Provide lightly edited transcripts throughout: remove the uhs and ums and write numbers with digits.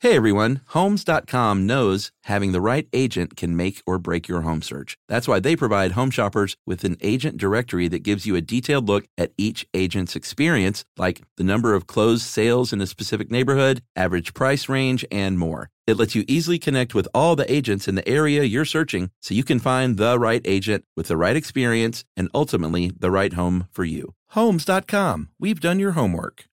Hey everyone, Homes.com knows having the right agent can make or break your home search. That's why they provide home shoppers with an agent directory that gives you a detailed look at each agent's experience, like the number of closed sales in a specific neighborhood, average price range, and more. It lets you easily connect with all the agents in the area you're searching so you can find the right agent with the right experience and ultimately the right home for you. Homes.com. We've done your homework.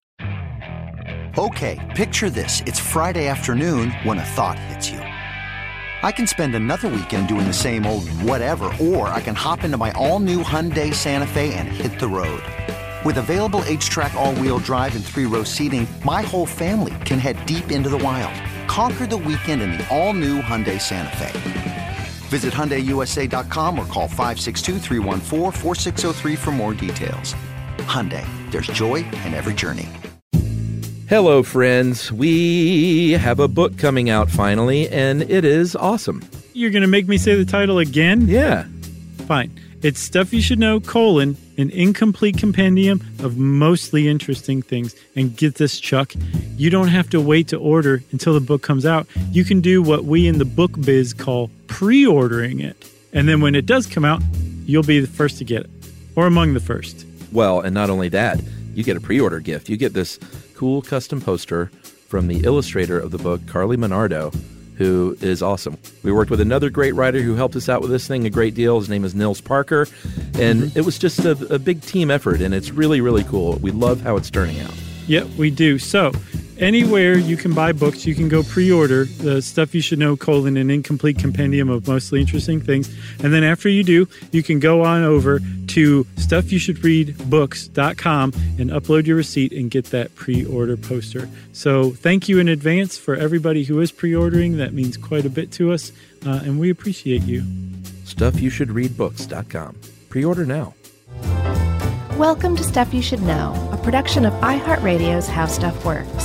Okay, picture this. It's Friday afternoon when a thought hits you. I can spend another weekend doing the same old whatever, or I can hop into my all-new Hyundai Santa Fe and hit the road. With available H-Track all-wheel drive and 3-row seating, my whole family can head deep into the wild. Conquer the weekend in the all-new Hyundai Santa Fe. Visit HyundaiUSA.com or call 562-314-4603 for more details. Hyundai, there's joy in every journey. Hello, friends. We have a book coming out finally, and it is awesome. You're going to make me say the title again? Yeah. Fine. It's Stuff You Should Know, an incomplete compendium of mostly interesting things. And get this, Chuck, you don't have to wait to order until the book comes out. You can do what we in the book biz call pre-ordering it. And then when it does come out, you'll be the first to get it, or among the first. Well, and not only that, you get a pre-order gift. You get this cool custom poster from the illustrator of the book, Carly Monardo, who is awesome. We worked with another great writer who helped us out with this thing a great deal. His name is Nils Parker, and it was just a big team effort, and it's really, really cool. We love how it's turning out. Yep, we do. So anywhere you can buy books, you can go pre-order the Stuff You Should Know, an incomplete compendium of mostly interesting things. And then after you do, you can go on over to stuffyoushouldreadbooks.com and upload your receipt and get that pre-order poster. So thank you in advance for everybody who is pre-ordering. That means quite a bit to us, and we appreciate you. Stuffyoushouldreadbooks.com. Pre-order now. Welcome to Stuff You Should Know, a production of iHeartRadio's How Stuff Works.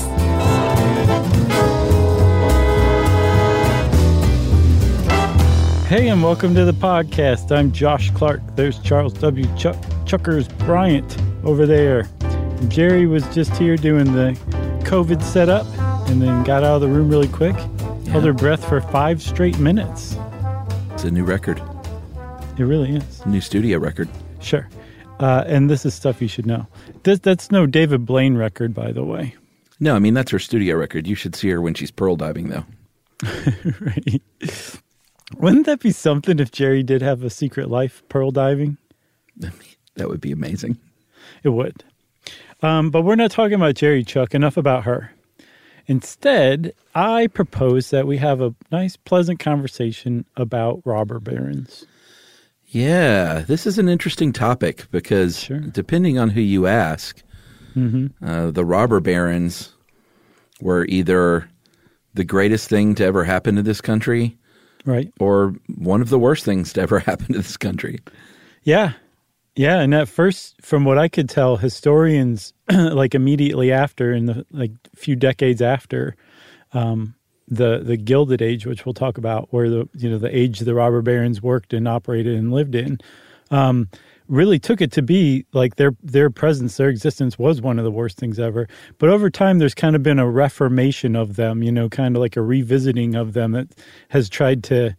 Hey, and welcome to the podcast. I'm Josh Clark. There's Charles W. Chuckers Bryant over there. And Jerry was just here doing the COVID setup and then got out of the room really quick. Held her breath for 5 straight minutes. It's a new record. It really is. New studio record. Sure. And this is Stuff You Should Know. That's no David Blaine record, by the way. No, I mean, that's her studio record. You should see her when she's pearl diving, though. Right. Wouldn't that be something if Jerry did have a secret life, pearl diving? That would be amazing. It would. But we're not talking about Jerry, Chuck. Enough about her. Instead, I propose that we have a nice, pleasant conversation about robber barons. Yeah, this is an interesting topic because depending on who you ask, the robber barons were either the greatest thing to ever happen to this country, right, or one of the worst things to ever happen to this country. Yeah. Yeah, and at first, from what I could tell, historians, like immediately after, in the few decades after, the Gilded Age, which we'll talk about, where the age the robber barons worked and operated and lived in, really took it to be like their presence, their existence was one of the worst things ever. But over time, there's kind of been a reformation of them, kind of like a revisiting of them that has tried to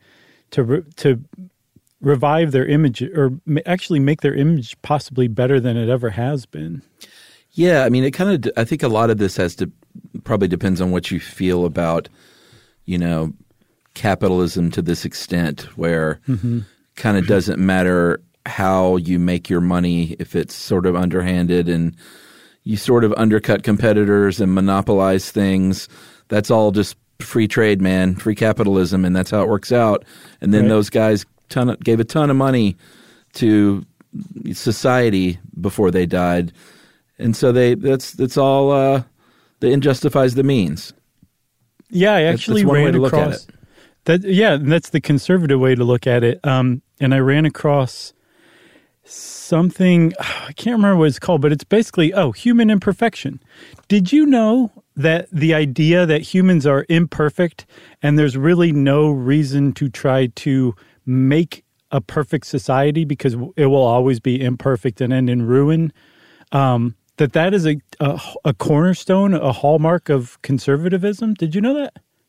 revive their image, or actually make their image possibly better than it ever has been. Yeah, I mean, I think a lot of this probably depends on what you feel about, capitalism to this extent, where kind of doesn't matter how you make your money if it's sort of underhanded and you sort of undercut competitors and monopolize things. That's all just free trade, man, free capitalism, and that's how it works out. And then those guys gave a ton of money to society before they died, and so that's all. The end justifies the means. Yeah, I actually that's one ran way to across look at it. that. Yeah, that's the conservative way to look at it. And I ran across something, I can't remember what it's called, but it's basically, human imperfection. Did you know that the idea that humans are imperfect and there's really no reason to try to make a perfect society because it will always be imperfect and end in ruin, that is a cornerstone, a hallmark of conservatism? Did you know that?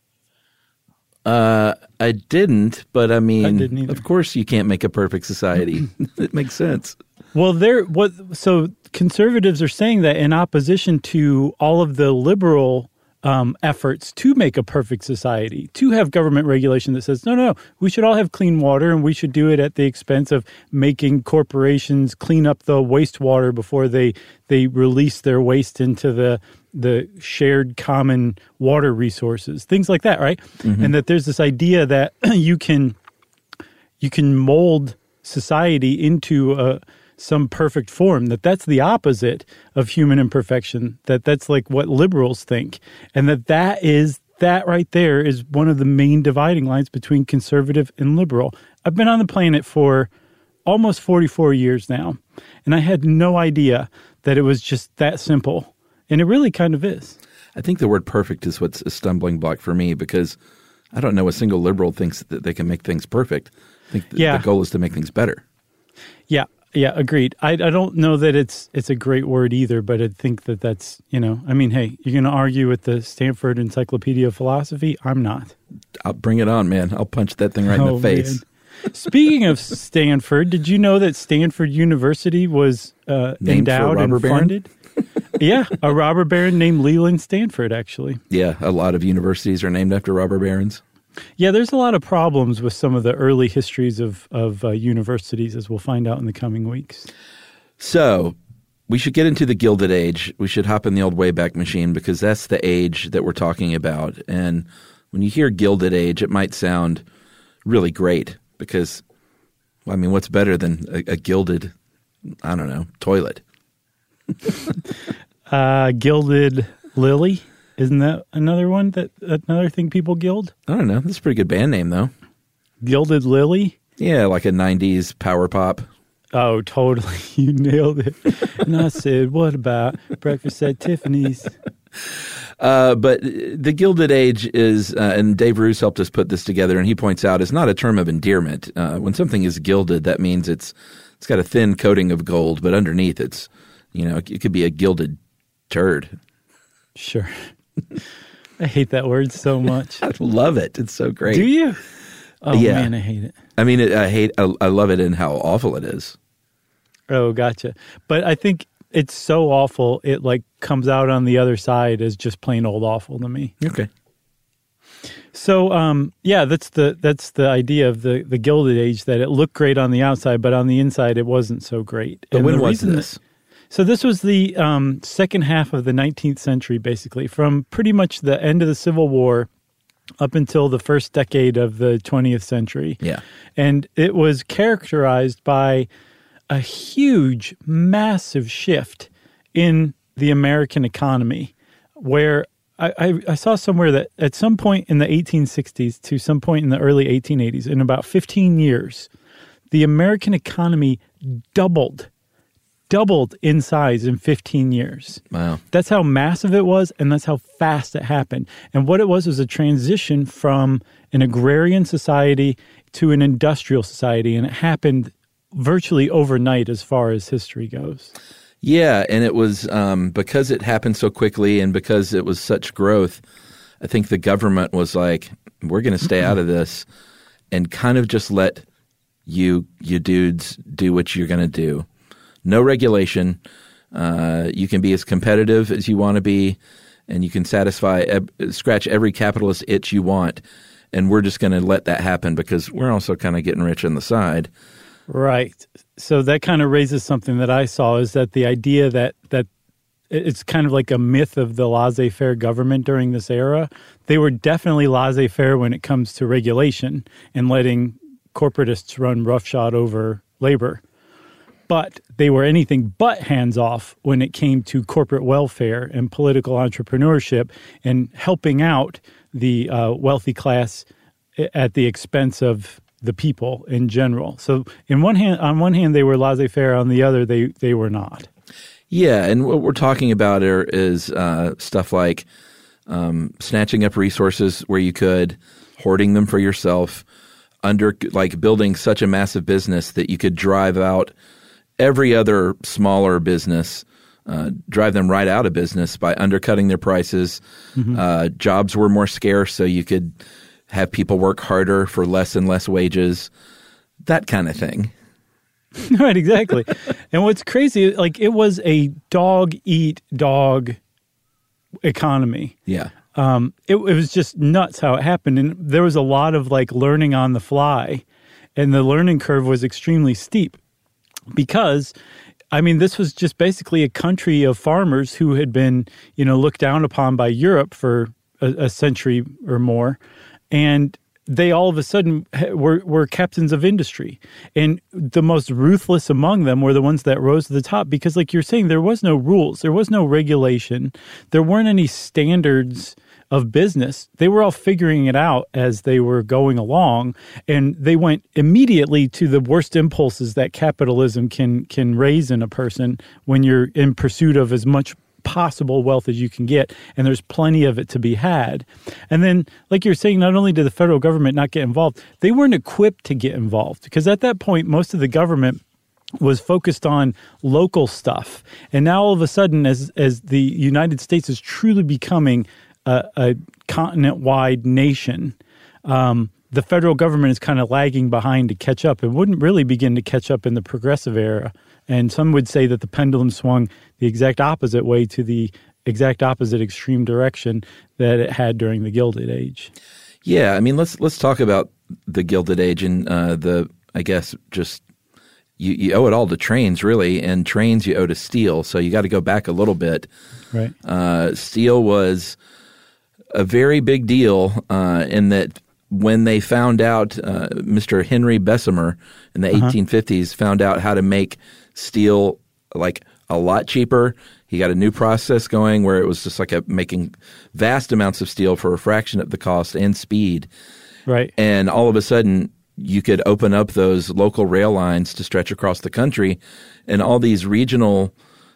I didn't, but I mean, I didn't either. Of course you can't make a perfect society. It makes sense. Well, so conservatives are saying that in opposition to all of the liberal efforts to make a perfect society, to have government regulation that says, no, we should all have clean water and we should do it at the expense of making corporations clean up the wastewater before they release their waste into the shared common water resources, things like that, right? Mm-hmm. And that there's this idea that you can mold society into some perfect form, that's the opposite of human imperfection, that's like what liberals think, and that right there is one of the main dividing lines between conservative and liberal. I've been on the planet for almost 44 years now, and I had no idea that it was just that simple, and it really kind of is. I think the word perfect is what's a stumbling block for me, because I don't know a single liberal thinks that they can make things perfect. I think the goal is to make things better. Yeah, agreed. I don't know that it's a great word either, but I think that's, I mean, hey, you're going to argue with the Stanford Encyclopedia of Philosophy? I'm not. I'll bring it on, man. I'll punch that thing right in the face. Man. Speaking of Stanford, did you know that Stanford University was endowed and funded? Yeah, a robber baron named Leland Stanford, actually. Yeah, a lot of universities are named after robber barons. Yeah, there's a lot of problems with some of the early histories of universities, as we'll find out in the coming weeks. So we should get into the Gilded Age. We should hop in the old Wayback Machine, because that's the age that we're talking about. And when you hear Gilded Age, it might sound really great because, I mean, what's better than a gilded, I don't know, toilet? Gilded Lily? Isn't that another thing people gild? I don't know. That's a pretty good band name, though. Gilded Lily? Yeah, like a 90s power pop. Oh, totally. You nailed it. And I said, what about breakfast at Tiffany's? But the Gilded Age is, and Dave Roos helped us put this together, and he points out, it's not a term of endearment. When something is gilded, that means it's got a thin coating of gold, but underneath it could be a gilded turd. Sure. I hate that word so much. I love it. It's so great. Do you? Oh, yeah. Man, I hate it. I mean, I love it in how awful it is. Oh, gotcha. But I think it's so awful, it like comes out on the other side as just plain old awful to me. Okay. So, that's the idea of the Gilded Age, that it looked great on the outside, but on the inside it wasn't so great. But when was this? So this was the second half of the 19th century, basically, from pretty much the end of the Civil War up until the first decade of the 20th century. Yeah. And it was characterized by a huge, massive shift in the American economy, where I saw somewhere that at some point in the 1860s to some point in the early 1880s, in about 15 years, the American economy doubled in size in 15 years. Wow. That's how massive it was, and that's how fast it happened. And what it was a transition from an agrarian society to an industrial society, and it happened virtually overnight as far as history goes. Yeah, and it was because it happened so quickly and because it was such growth, I think the government was like, we're going to stay out of this and kind of just let you dudes do what you're going to do. No regulation. You can be as competitive as you want to be, and you can scratch every capitalist itch you want. And we're just going to let that happen because we're also kind of getting rich on the side. Right. So that kind of raises something that I saw, is that the idea that it's kind of like a myth of the laissez-faire government during this era. They were definitely laissez-faire when it comes to regulation and letting corporatists run roughshod over labor. But they were anything but hands-off when it came to corporate welfare and political entrepreneurship and helping out the wealthy class at the expense of the people in general. So on one hand, they were laissez-faire. On the other, they were not. Yeah, and what we're talking about is stuff like snatching up resources where you could, hoarding them for yourself, building such a massive business that you could drive out every other smaller business, drive them right out of business by undercutting their prices. Mm-hmm. Jobs were more scarce, so you could have people work harder for less and less wages, that kind of thing. Right, exactly. And what's crazy, like it was a dog-eat-dog economy. Yeah. It was just nuts how it happened. And there was a lot of like learning on the fly, and the learning curve was extremely steep because, I mean, this was just basically a country of farmers who had been, looked down upon by Europe for a century or more. And they all of a sudden were captains of industry. And the most ruthless among them were the ones that rose to the top because, like you're saying, there was no rules. There was no regulation. There weren't any standards of business. They were all figuring it out as they were going along. And they went immediately to the worst impulses that capitalism can raise in a person when you're in pursuit of as much possible wealth as you can get, and there's plenty of it to be had. And then, like you're saying, not only did the federal government not get involved, they weren't equipped to get involved because at that point, most of the government was focused on local stuff. And now all of a sudden, as the United States is truly becoming a continent-wide nation, the federal government is kind of lagging behind to catch up. It wouldn't really begin to catch up in the progressive era. And some would say that the pendulum swung the exact opposite way to the exact opposite extreme direction that it had during the Gilded Age. Yeah, I mean, let's talk about the Gilded Age and I guess just you owe it all to trains, really, and trains you owe to steel. So you got to go back a little bit. Right. Steel was a very big deal in that when they found out, Mr. Henry Bessemer in the 1850s found out how to make steel like a lot cheaper. He got a new process going where it was just like making vast amounts of steel for a fraction of the cost and speed. Right. And all of a sudden, you could open up those local rail lines to stretch across the country, and all these regional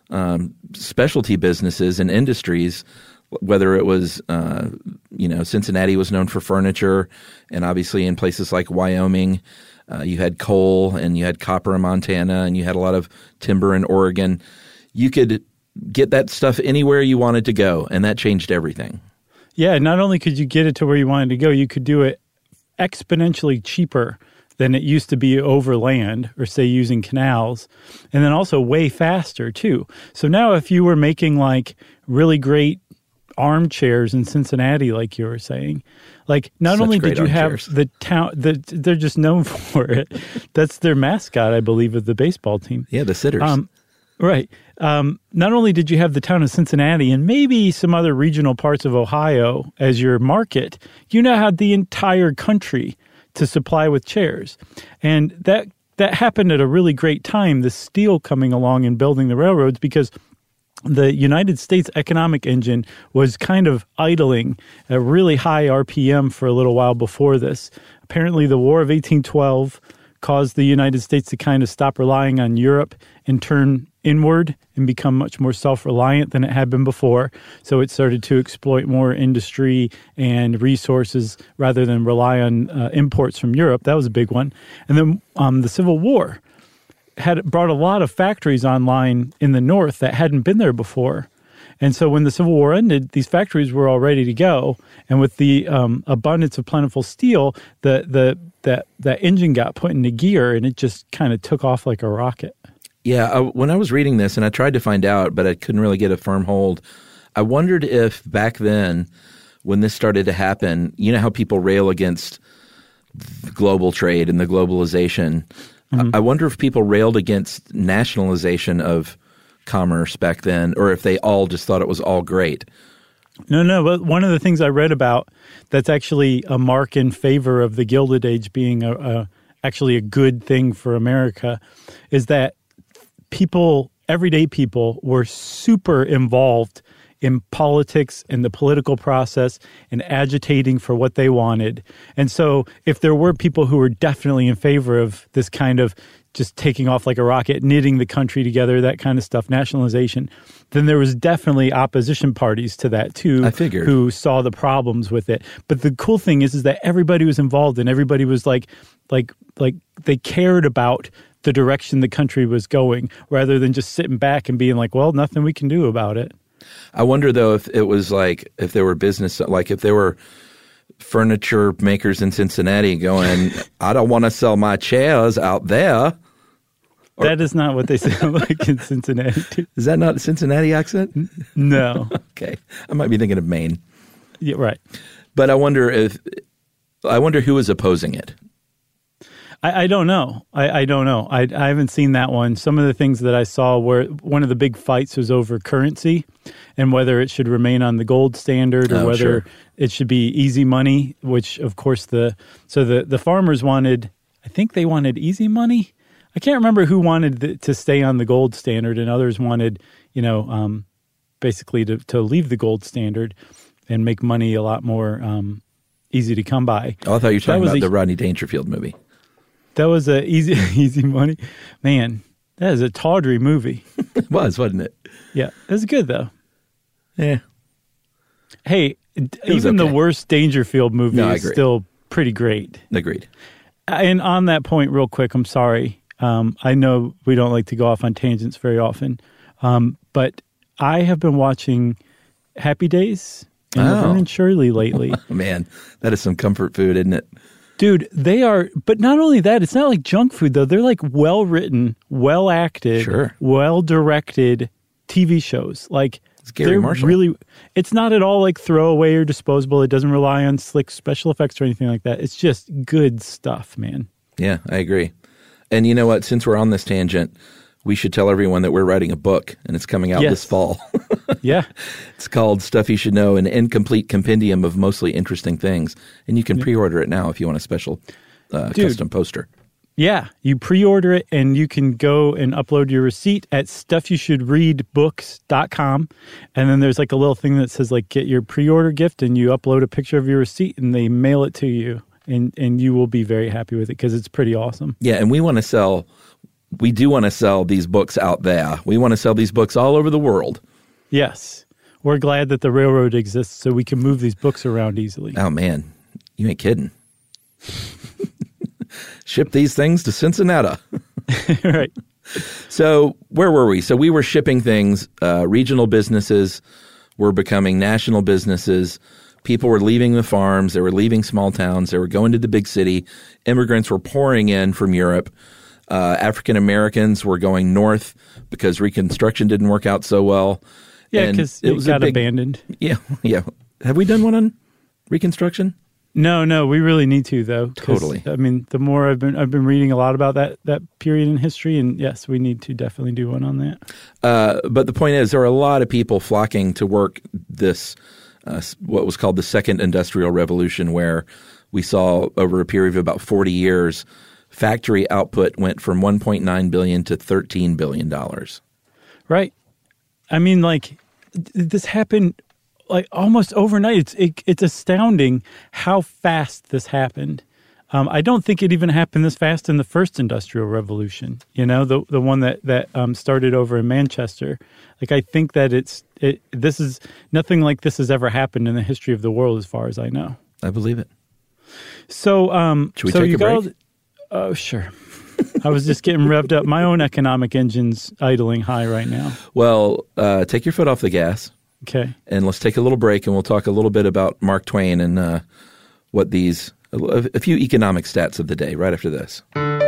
specialty businesses and industries, whether it was, Cincinnati was known for furniture, and obviously in places like Wyoming, you had coal and you had copper in Montana and you had a lot of timber in Oregon. You could get that stuff anywhere you wanted to go, and that changed everything. Yeah, not only could you get it to where you wanted to go, you could do it exponentially cheaper than it used to be over land or, say, using canals, and then also way faster, too. So now if you were making, like, really great armchairs in Cincinnati, like you were saying, like not Such only did you armchairs. have the town, they're just known for it. That's their mascot, I believe, of the baseball team. Yeah, the sitters. Right. Not only did you have the town of Cincinnati and maybe some other regional parts of Ohio as your market, you now had the entire country to supply with chairs. And that happened at a really great time, the steel coming along and building the railroads, because the United States economic engine was kind of idling at a really high RPM for a little while before this. Apparently, the War of 1812 caused the United States to kind of stop relying on Europe and turn inward and become much more self-reliant than it had been before. So it started to exploit more industry and resources rather than rely on imports from Europe. That was a big one. And then the Civil War had brought a lot of factories online in the North that hadn't been there before. And so when the Civil War ended, these factories were all ready to go. And with the abundance of plentiful steel, that engine got put into gear, and it just kind of took off like a rocket. Yeah, when I was reading this, and I tried to find out, but I couldn't really get a firm hold, I wondered if back then, when this started to happen, you know how people rail against global trade and the globalization. Mm-hmm. I wonder if people railed against nationalization of commerce back then, or if they all just thought it was all great. No, but one of the things I read about that's actually a mark in favor of the Gilded Age being actually a good thing for America is that everyday people were super involved in politics and the political process and agitating for what they wanted. And so if there were people who were definitely in favor of this kind of just taking off like a rocket, knitting the country together, that kind of stuff, nationalization, then there was definitely opposition parties to that too. I figured. Who saw the problems with it. But the cool thing is that everybody was involved and everybody was like they cared about the direction the country was going rather than just sitting back and being like, well, nothing we can do about it. I wonder, though, if it was like if there were business, like if there were furniture makers in Cincinnati going, I don't want to sell my chairs out there. That is not what they sound like in Cincinnati. Is that not a Cincinnati accent? No. Okay. I might be thinking of Maine. Yeah, right. But I wonder who is opposing it. I don't know. I don't know. I haven't seen that one. Some of the things that I saw were one of the big fights was over currency and whether it should remain on the gold standard or whether it should be easy money, which of course the farmers wanted, I think they wanted easy money. I can't remember who wanted to stay on the gold standard and others wanted, basically to leave the gold standard and make money a lot more easy to come by. Oh, I thought you were talking about the Rodney Dangerfield movie. That was a easy money. Man, that is a tawdry movie. It was, wasn't it? Yeah. It was good, though. Yeah. Hey, even the worst Dangerfield movie is still pretty great. Agreed. And on that point, real quick, I'm sorry. I know we don't like to go off on tangents very often, but I have been watching Happy Days and Laverne and Shirley lately. Man, that is some comfort food, isn't it? Dude, they are, but not only that, it's not like junk food, though. They're like well-written, well-acted, well-directed TV shows. Like, Gary Marshall. Really, it's not at all like throwaway or disposable. It doesn't rely on slick special effects or anything like that. It's just good stuff, man. Yeah, I agree. And you know what? Since we're on this tangent, we should tell everyone that we're writing a book, and it's coming out this fall. Yeah. It's called Stuff You Should Know, an incomplete compendium of mostly interesting things. And you can pre-order it now if you want a special custom poster. Yeah. You pre-order it, and you can go and upload your receipt at stuffyoushouldreadbooks.com. And then there's like a little thing that says, like, get your pre-order gift, and you upload a picture of your receipt, and they mail it to you. And you will be very happy with it because it's pretty awesome. Yeah, and we do want to sell these books out there. We want to sell these books all over the world. Yes. We're glad that the railroad exists so we can move these books around easily. Oh, man. You ain't kidding. Ship these things to Cincinnati. Right. So where were we? So we were shipping things. Regional businesses were becoming national businesses. People were leaving the farms. They were leaving small towns. They were going to the big city. Immigrants were pouring in from Europe. African Americans were going north because Reconstruction didn't work out so well. Yeah, because it got abandoned. Yeah, yeah. Have we done one on Reconstruction? No, we really need to though. Totally. I mean, the more I've been reading a lot about that period in history, and yes, we need to definitely do one on that. But the point is, there are a lot of people flocking to work this, what was called the Second Industrial Revolution, where we saw over a period of about 40 years, factory output went from $1.9 billion to $13 billion. Right. I mean, like, this happened like almost overnight. It's astounding how fast this happened. I don't think it even happened this fast in the first Industrial Revolution, the one that started over in Manchester. Like, I think that this is nothing like this has ever happened in the history of the world as far as I know. I believe it. So, should we take a break? Oh, sure. I was just getting revved up. My own economic engine's idling high right now. Well, take your foot off the gas. Okay. And let's take a little break, and we'll talk a little bit about Mark Twain and a few economic stats of the day right after this.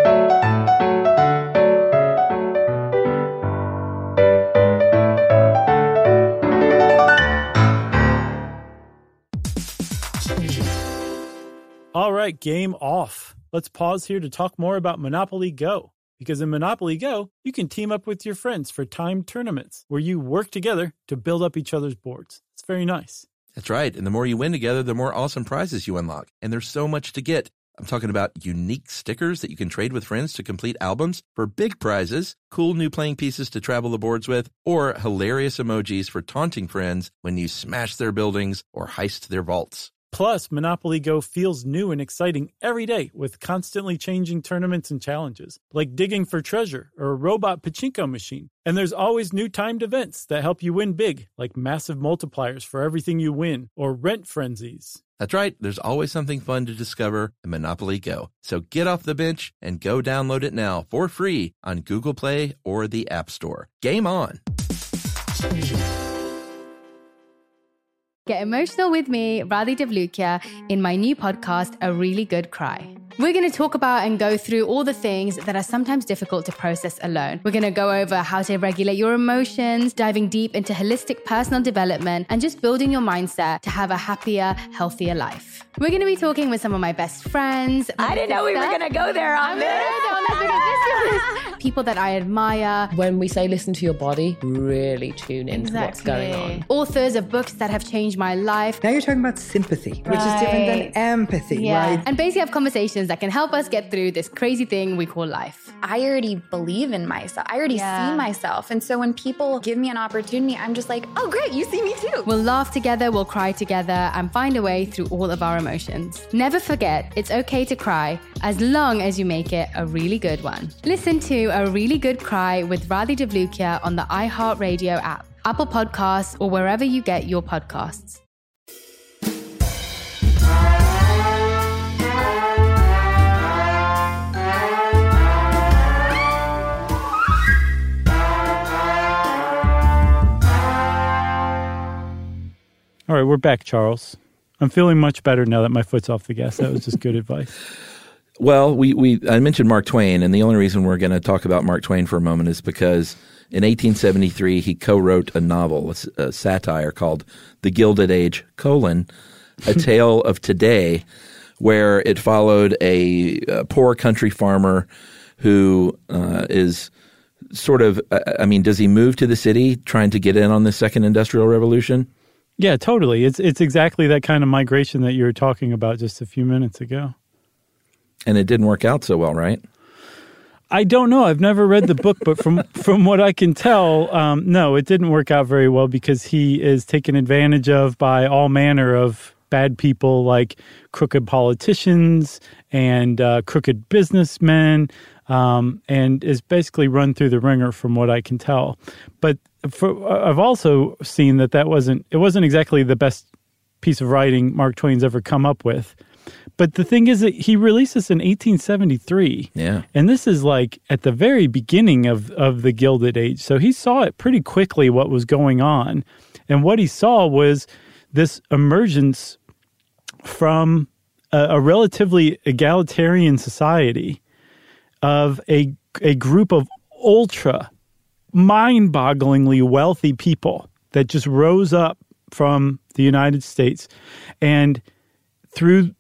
All right, game off. Let's pause here to talk more about Monopoly Go. Because in Monopoly Go, you can team up with your friends for timed tournaments where you work together to build up each other's boards. It's very nice. That's right. And the more you win together, the more awesome prizes you unlock. And there's so much to get. I'm talking about unique stickers that you can trade with friends to complete albums for big prizes, cool new playing pieces to travel the boards with, or hilarious emojis for taunting friends when you smash their buildings or heist their vaults. Plus, Monopoly Go feels new and exciting every day with constantly changing tournaments and challenges, like digging for treasure or a robot pachinko machine. And there's always new timed events that help you win big, like massive multipliers for everything you win or rent frenzies. That's right. There's always something fun to discover in Monopoly Go. So get off the bench and go download it now for free on Google Play or the App Store. Game on! Get emotional with me, Radhi Devlukia, in my new podcast, A Really Good Cry. We're going to talk about and go through all the things that are sometimes difficult to process alone. We're going to go over how to regulate your emotions, diving deep into holistic personal development, and just building your mindset to have a happier, healthier life. We're going to be talking with some of my best friends. I didn't know we were going to go there on this. People that I admire. When we say listen to your body, really tune into what's going on. Authors of books that have changed my life. Now you're talking about sympathy, which is different than empathy, right? And basically have conversations that can help us get through this crazy thing we call life. I already believe in myself. I already see myself. And so when people give me an opportunity, I'm just like, oh, great, you see me too. We'll laugh together, we'll cry together, and find a way through all of our emotions. Never forget, it's okay to cry, as long as you make it a really good one. Listen to A Really Good Cry with Radhi Devlukia on the iHeartRadio app, Apple Podcasts, or wherever you get your podcasts. All right, we're back, Charles. I'm feeling much better now that my foot's off the gas. That was just good advice. Well, I mentioned Mark Twain, and the only reason we're going to talk about Mark Twain for a moment is because in 1873 he co-wrote a novel, a satire called The Gilded Age, A Tale of Today, where it followed a poor country farmer who is sort of, does he move to the city trying to get in on the second industrial revolution? Yeah, totally. It's exactly that kind of migration that you were talking about just a few minutes ago. And it didn't work out so well, right? I don't know. I've never read the book, but from what I can tell, no, it didn't work out very well because he is taken advantage of by all manner of bad people like crooked politicians and crooked businessmen, and is basically run through the ringer from what I can tell. But I've also seen that wasn't exactly the best piece of writing Mark Twain's ever come up with. But the thing is that he released this in 1873. Yeah. And this is like at the very beginning of the Gilded Age. So he saw it pretty quickly what was going on. And what he saw was this emergence from a relatively egalitarian society of a group of ultra mind-bogglingly wealthy people that just rose up from the United States, and through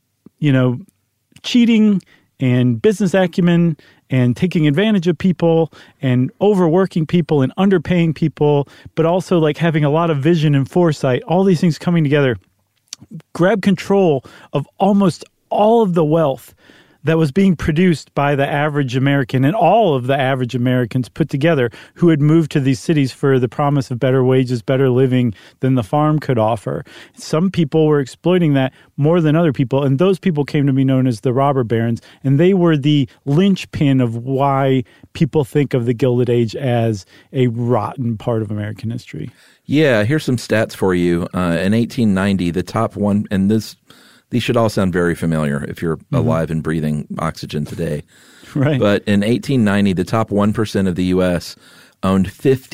cheating and business acumen and taking advantage of people and overworking people and underpaying people, but also like having a lot of vision and foresight, all these things coming together, grab control of almost all of the wealth that was being produced by the average American and all of the average Americans put together who had moved to these cities for the promise of better wages, better living than the farm could offer. Some people were exploiting that more than other people, and those people came to be known as the robber barons, and they were the linchpin of why people think of the Gilded Age as a rotten part of American history. Yeah, here's some stats for you. In 1890, the top one, and these should all sound very familiar if you're alive and breathing oxygen today. Right. But in 1890, the top 1% of the U.S. owned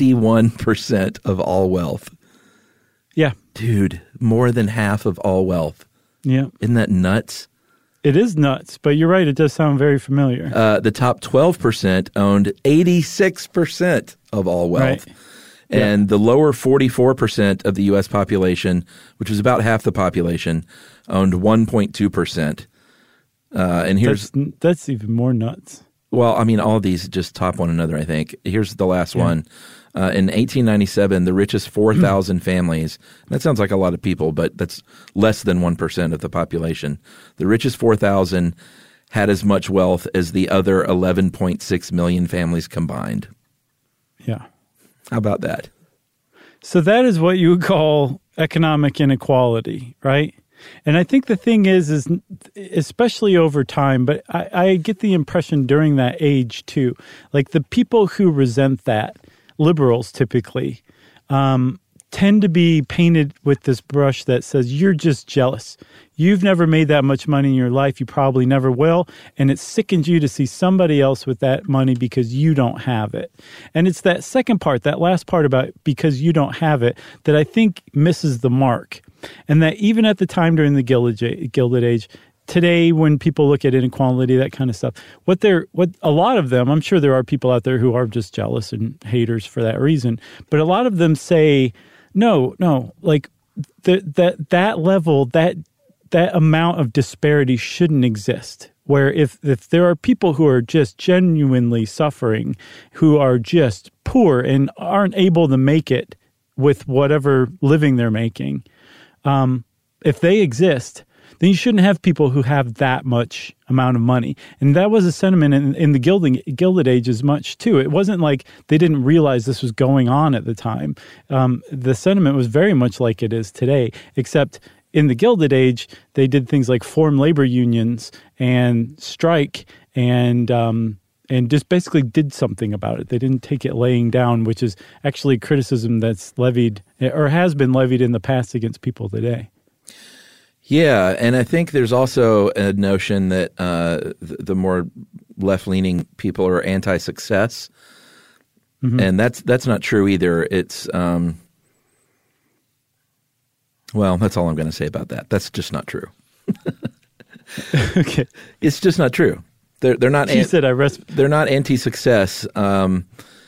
51% of all wealth. Yeah. Dude, more than half of all wealth. Yeah. Isn't that nuts? It is nuts, but you're right. It does sound very familiar. The top 12% owned 86% of all wealth. Right. And the lower 44% of the U.S. population, which was about half the population, owned 1.2%. And here's that's even more nuts. Well, I mean, all these just top one another, I think. Here's the last one. In 1897, the richest 4,000 families, that sounds like a lot of people, but that's less than 1% of the population. The richest 4,000 had as much wealth as the other 11.6 million families combined. Yeah. How about that? So that is what you would call economic inequality, right? And I think the thing is especially over time, but I get the impression during that age too, like the people who resent that, liberals typically, tend to be painted with this brush that says, you're just jealous. You've never made that much money in your life. You probably never will. And it sickens you to see somebody else with that money because you don't have it. And it's that second part, that last part about because you don't have it, that I think misses the mark. And that even at the time during the Gilded Age, today when people look at inequality, that kind of stuff, what a lot of them, I'm sure there are people out there who are just jealous and haters for that reason, but a lot of them say, no, like that level, that amount of disparity shouldn't exist. Where if there are people who are just genuinely suffering, who are just poor and aren't able to make it with whatever living they're making, if they exist, then you shouldn't have people who have that much amount of money. And that was a sentiment in the Gilded Age as much, too. It wasn't like they didn't realize this was going on at the time. The sentiment was very much like it is today, except in the Gilded Age, they did things like form labor unions and strike and just basically did something about it. They didn't take it laying down, which is actually criticism that's levied or has been levied in the past against people today. Yeah, and I think there's also a notion that the more left-leaning people are anti-success, and that's not true either. It's well, that's all I'm going to say about that. That's just not true. Okay, it's just not true. They're not. They're not anti-success, and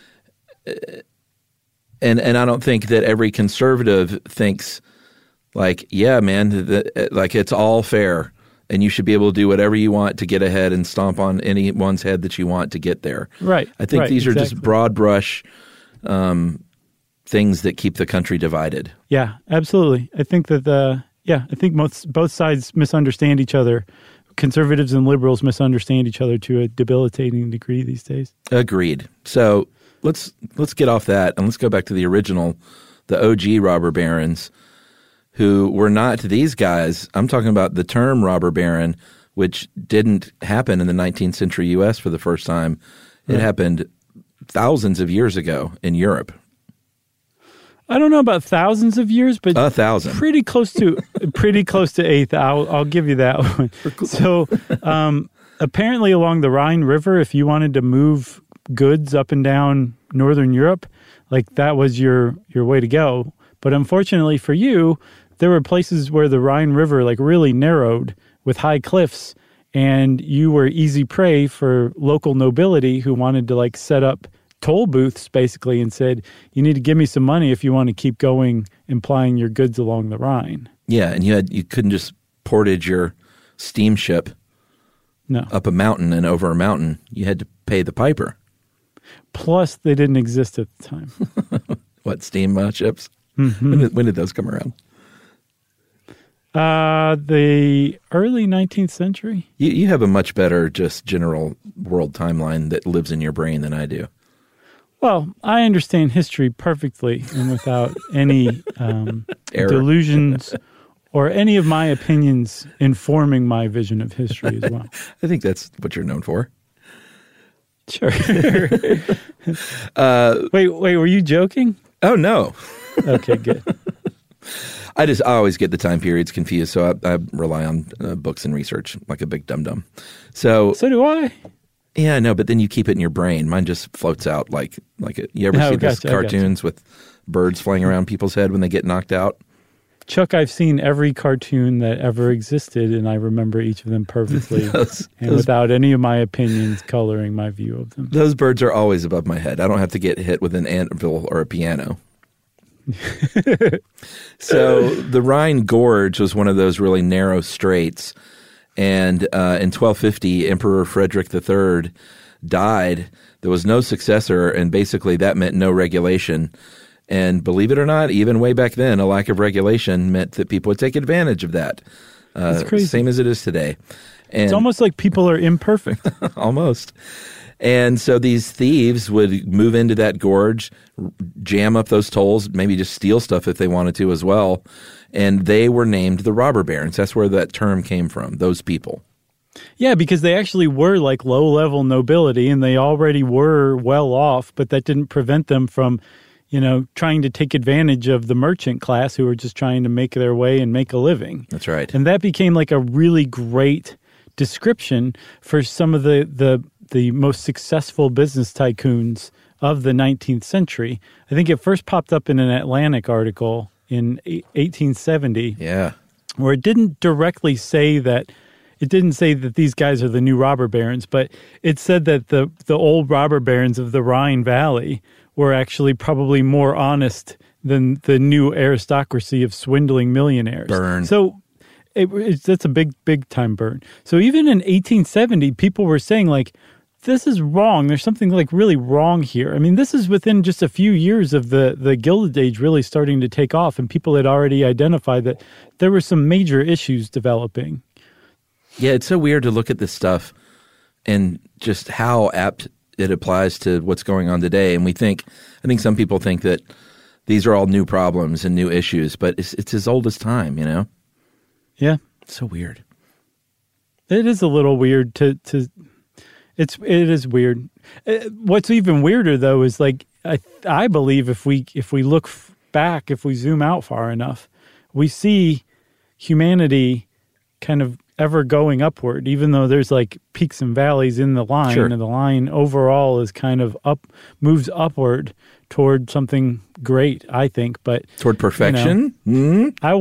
I don't think that every conservative thinks like, yeah, man, like it's all fair, and you should be able to do whatever you want to get ahead and stomp on anyone's head that you want to get there. Right. I think these are just broad brush things that keep the country divided. Yeah, absolutely. I think that I think both sides misunderstand each other. Conservatives and liberals misunderstand each other to a debilitating degree these days. Agreed. So let's get off that and let's go back to the original, the OG robber barons, who were not these guys. I'm talking about the term robber baron, which didn't happen in the 19th century U.S. for the first time. It happened thousands of years ago in Europe. I don't know about thousands of years, but 1,000. Pretty close to 8th. I'll give you that one. So apparently along the Rhine River, if you wanted to move goods up and down Northern Europe, like that was your way to go. But unfortunately for you, there were places where the Rhine River like really narrowed with high cliffs, and you were easy prey for local nobility who wanted to like set up toll booths basically and said, you need to give me some money if you want to keep going and plying your goods along the Rhine. Yeah, and you couldn't just portage your steamship up a mountain and over a mountain. You had to pay the piper. Plus, they didn't exist at the time. What, steam ships? Mm-hmm. When did those come around? The early 19th century. You have a much better just general world timeline that lives in your brain than I do. Well, I understand history perfectly and without any delusions or any of my opinions informing my vision of history as well. I think that's what you're known for. Sure. Wait, were you joking? Oh, no. Okay, good. I always get the time periods confused, so I rely on books and research like a big dum-dum. So do I. Yeah, I know, but then you keep it in your brain. Mine just floats out like you ever see those cartoons with birds flying around people's head when they get knocked out? Chuck, I've seen every cartoon that ever existed, and I remember each of them perfectly, without any of my opinions coloring my view of them. Those birds are always above my head. I don't have to get hit with an anvil or a piano. So the Rhine Gorge was one of those really narrow straits. And in 1250, Emperor Frederick III died. There was no successor, and basically that meant no regulation. And believe it or not, even way back then, a lack of regulation meant that people would take advantage of that. That's crazy. Same as it is today. And it's almost like people are imperfect. Almost. And so these thieves would move into that gorge, jam up those tolls, maybe just steal stuff if they wanted to as well. And they were named the robber barons. That's where that term came from, those people. Yeah, because they actually were like low-level nobility, and they already were well off, but that didn't prevent them from, trying to take advantage of the merchant class who were just trying to make their way and make a living. That's right. And that became like a really great description for some of the most successful business tycoons of the 19th century. I think it first popped up in an Atlantic article in 1870. Yeah. Where it didn't directly say that. It didn't say that these guys are the new robber barons, but it said that the old robber barons of the Rhine Valley were actually probably more honest than the new aristocracy of swindling millionaires. Burn. So that's a big time burn. So even in 1870, people were saying like, this is wrong. There's something like really wrong here. I mean, this is within just a few years of the Gilded Age really starting to take off, and people had already identified that there were some major issues developing. Yeah, it's so weird to look at this stuff and just how apt it applies to what's going on today. And I think some people think that these are all new problems and new issues, but it's as old as time, you know? Yeah. It's so weird. It is a little weird it is weird. What's even weirder though is like, I believe if we look back, if we zoom out far enough, we see humanity kind of ever going upward, even though there's like peaks and valleys in the line, sure. And the line overall is kind of moves upward toward something great, I think, but toward perfection. I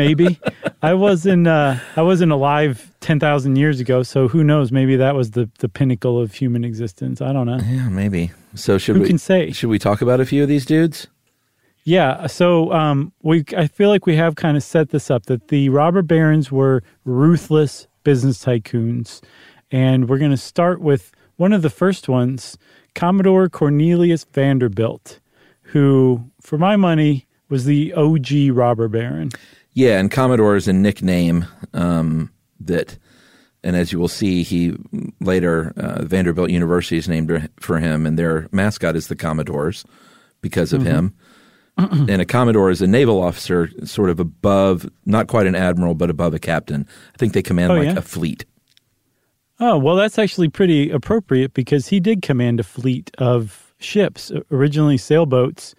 wasn't alive 10,000 years ago, so who knows? Maybe that was the pinnacle of human existence. I don't know. Yeah, maybe. So who can say? Should we talk about a few of these dudes? Yeah, so I feel like we have kind of set this up, that the robber barons were ruthless business tycoons. And we're going to start with one of the first ones, Commodore Cornelius Vanderbilt, who, for my money, was the OG robber baron. Yeah, and Commodore is a nickname that, and as you will see, he later, Vanderbilt University is named for him, and their mascot is the Commodores because of him. And a Commodore is a naval officer, sort of above, not quite an admiral, but above a captain. I think they command a fleet. Oh, well, that's actually pretty appropriate because he did command a fleet of ships, originally a sailboat,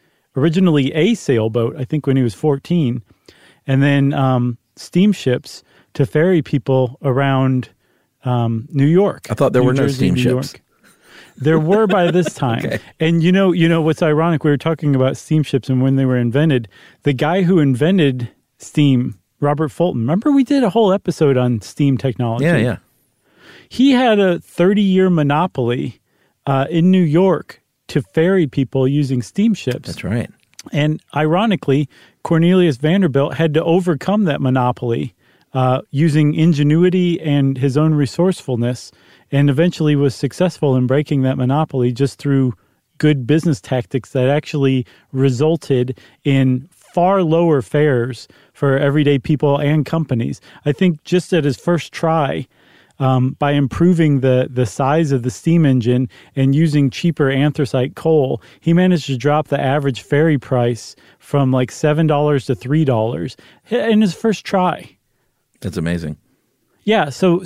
I think when he was 14, and then steamships to ferry people around New York. I thought there were no steamships. There were by this time. Okay. And you know what's ironic? We were talking about steamships and when they were invented. The guy who invented steam, Robert Fulton, remember we did a whole episode on steam technology? Yeah. He had a 30-year monopoly in New York to ferry people using steamships. That's right. And ironically, Cornelius Vanderbilt had to overcome that monopoly using ingenuity and his own resourcefulness, and eventually was successful in breaking that monopoly just through good business tactics that actually resulted in far lower fares for everyday people and companies. I think just at his first try, by improving the size of the steam engine and using cheaper anthracite coal, he managed to drop the average ferry price from like $7 to $3 in his first try. That's amazing. Yeah, so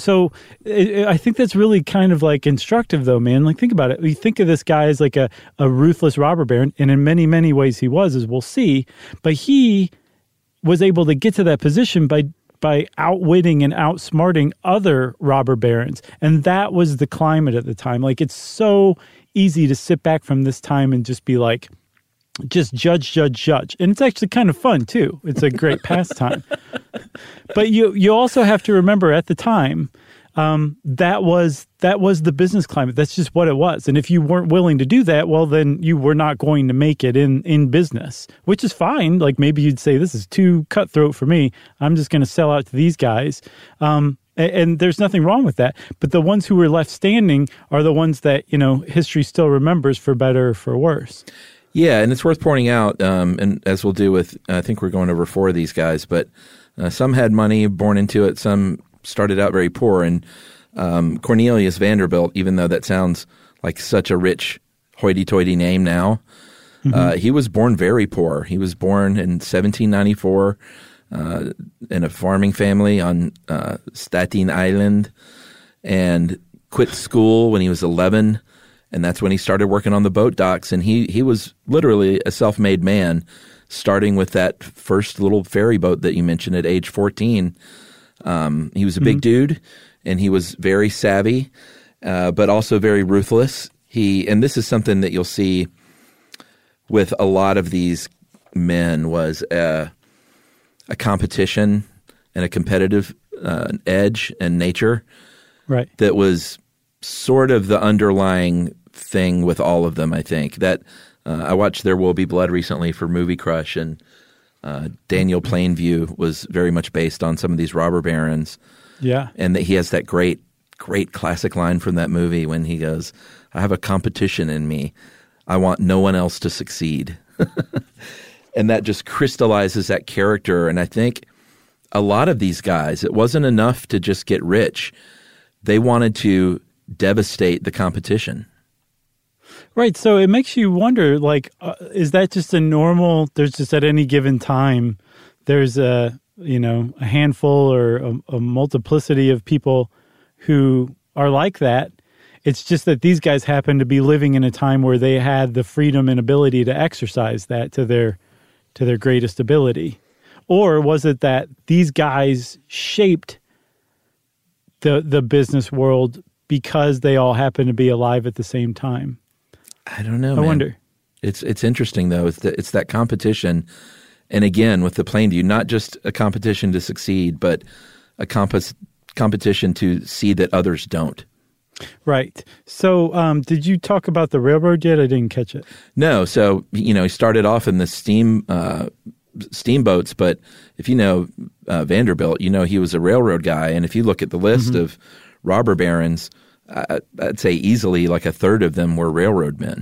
I think that's really kind of like instructive, though, man. Like, think about it. You think of this guy as like a ruthless robber baron, and in many, many ways he was, as we'll see. But he was able to get to that position by outwitting and outsmarting other robber barons. And that was the climate at the time. Like, it's so easy to sit back from this time and just be like, just judge. And it's actually kind of fun, too. It's a great pastime. But you also have to remember at the time, that was the business climate. That's just what it was. And if you weren't willing to do that, well, then you were not going to make it in business, which is fine. Like maybe you'd say, this is too cutthroat for me. I'm just going to sell out to these guys. And there's nothing wrong with that. But the ones who were left standing are the ones that, history still remembers for better or for worse. Yeah, and it's worth pointing out, and as we'll do with, I think we're going over 4 of these guys, but some had money born into it, some started out very poor, and Cornelius Vanderbilt, even though that sounds like such a rich hoity-toity name now, he was born very poor. He was born in 1794 in a farming family on Staten Island and quit school when he was 11. And that's when he started working on the boat docks. And he was literally a self-made man, starting with that first little ferry boat that you mentioned at age 14. He was a big dude, and he was very savvy, but also very ruthless. And this is something that you'll see with a lot of these men was a competition and a competitive edge and nature. Right. That was sort of the underlying thing with all of them, I think. That I watched There Will Be Blood recently for Movie Crush, and Daniel Plainview was very much based on some of these robber barons. Yeah. And that he has that great classic line from that movie when he goes, I have a competition in me. I want no one else to succeed. And that just crystallizes that character. And I think a lot of these guys, it wasn't enough to just get rich. They wanted to devastate the competition. Right. So it makes you wonder, like, is that just a normal, there's just at any given time, there's a handful or a multiplicity of people who are like that. It's just that these guys happen to be living in a time where they had the freedom and ability to exercise that to their greatest ability. Or was it that these guys shaped the business world because they all happen to be alive at the same time? I don't know. I wonder. It's interesting though. It's that competition, and again with the Plainview, not just a competition to succeed, but a competition to see that others don't. Right. So, did you talk about the railroad yet? I didn't catch it. No. So he started off in the steamboats, but if you know Vanderbilt, he was a railroad guy, and if you look at the list of robber barons, I'd say easily like a third of them were railroad men.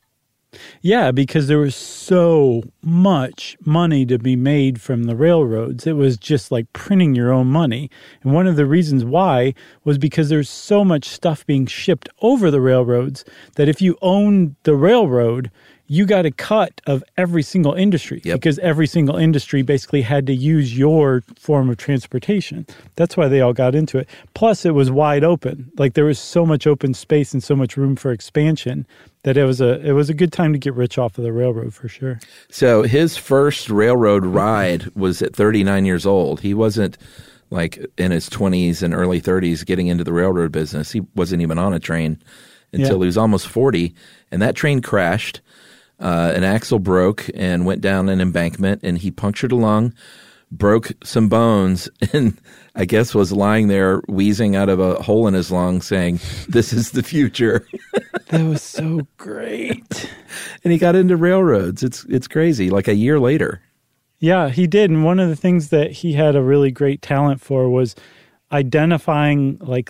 Yeah, because there was so much money to be made from the railroads. It was just like printing your own money. And one of the reasons why was because there's so much stuff being shipped over the railroads that if you owned the railroad, you got a cut of every single industry because every single industry basically had to use your form of transportation. That's why they all got into it. Plus, it was wide open. Like there was so much open space and so much room for expansion that it was a good time to get rich off of the railroad for sure. So his first railroad ride was at 39 years old. He wasn't like in his 20s and early 30s getting into the railroad business. He wasn't even on a train until he was almost 40, and that train crashed. An axle broke and went down an embankment, and he punctured a lung, broke some bones, and I guess was lying there wheezing out of a hole in his lung saying, "This is the future." That was so great. And he got into railroads. It's crazy, like a year later. Yeah, he did. And one of the things that he had a really great talent for was identifying like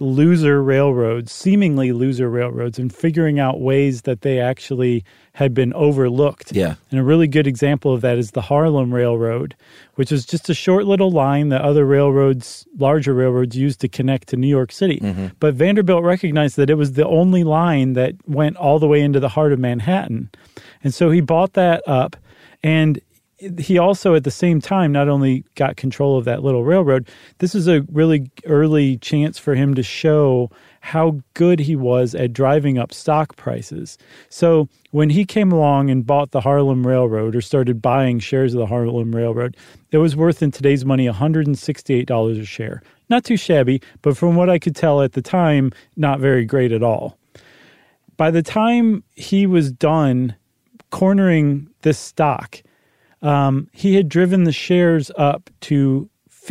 seemingly loser railroads, and figuring out ways that they actually had been overlooked. Yeah. And a really good example of that is the Harlem Railroad, which is just a short little line that other railroads, larger railroads, used to connect to New York City. Mm-hmm. But Vanderbilt recognized that it was the only line that went all the way into the heart of Manhattan. And so he bought that up, and he also, at the same time, not only got control of that little railroad, this is a really early chance for him to show how good he was at driving up stock prices. So when he came along and bought the Harlem Railroad, or started buying shares of the Harlem Railroad, it was worth in today's money $168 a share. Not too shabby, but from what I could tell at the time, not very great at all. By the time he was done cornering this stock, he had driven the shares up to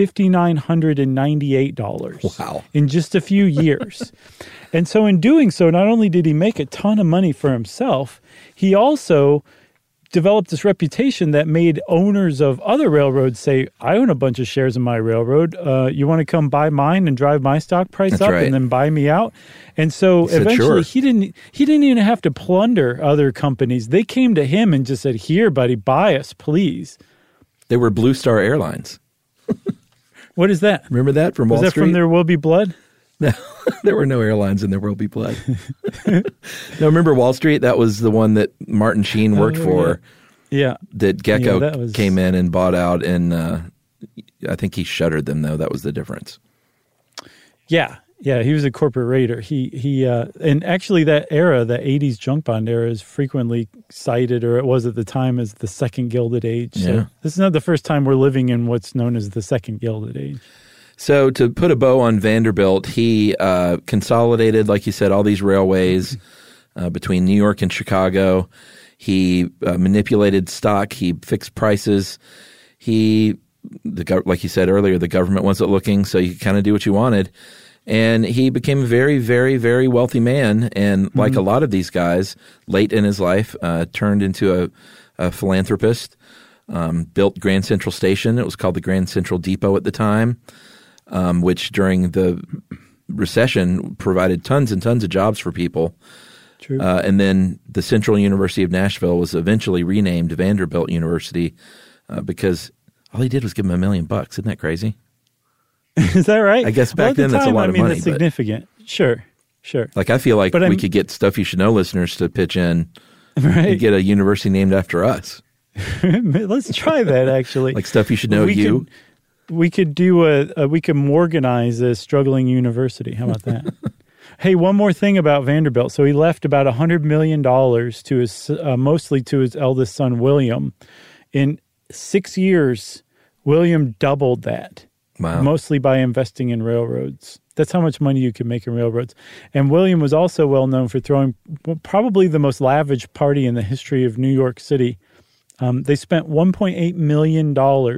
$5,998. Wow. In just a few years. And so in doing so, not only did he make a ton of money for himself, he also developed this reputation that made owners of other railroads say, I own a bunch of shares in my railroad. You want to come buy mine and drive my stock price up and then buy me out? And so eventually he didn't even have to plunder other companies. They came to him and just said, here, buddy, buy us, please. They were Blue Star Airlines. What is that? Remember that from Wall Street? Is that from There Will Be Blood? No, there were no airlines in There Will Be Blood. No, remember Wall Street? That was the one that Martin Sheen worked for. Yeah. That Gecko came in and bought out, and I think he shuttered them, though. That was the difference. Yeah. Yeah, he was a corporate raider. He and actually that era, the 80s junk bond era, is frequently cited, or it was at the time, as the second Gilded Age. So this is not the first time we're living in what's known as the second Gilded Age. So to put a bow on Vanderbilt, he consolidated, like you said, all these railways between New York and Chicago. He manipulated stock. He fixed prices. He like you said earlier, the government wasn't looking, so you could kind of do what you wanted. And he became a very, very, very wealthy man. And like a lot of these guys, late in his life, turned into a philanthropist, built Grand Central Station. It was called the Grand Central Depot at the time, which during the recession provided tons and tons of jobs for people. True. And then the Central University of Nashville was eventually renamed Vanderbilt University because all he did was give him $1 million. Isn't that crazy? Is that right? I guess back then that's a lot of money. That's significant. Sure. Like I feel like we could get Stuff You Should Know listeners to pitch in and get a university named after us. Let's try that, actually. Like Stuff You Should Know We could do we could Morganize a struggling university. How about that? Hey, one more thing about Vanderbilt. So he left about $100 million to his, mostly to his eldest son, William. In 6 years, William doubled that. Wow. Mostly by investing in railroads. That's how much money you can make in railroads. And William was also well known for throwing probably the most lavish party in the history of New York City. They spent $1.8 million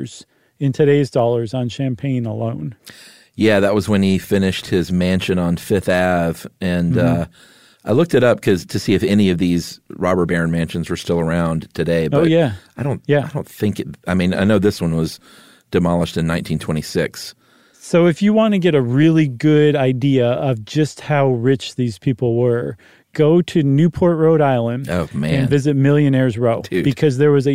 in today's dollars on champagne alone. Yeah, that was when he finished his mansion on Fifth Ave. And I looked it up to see if any of these robber baron mansions were still around today. But I don't think it. I mean, I know this one was demolished in 1926. So if you want to get a really good idea of just how rich these people were, go to Newport, Rhode Island and visit Millionaires Row. Dude. Because there's a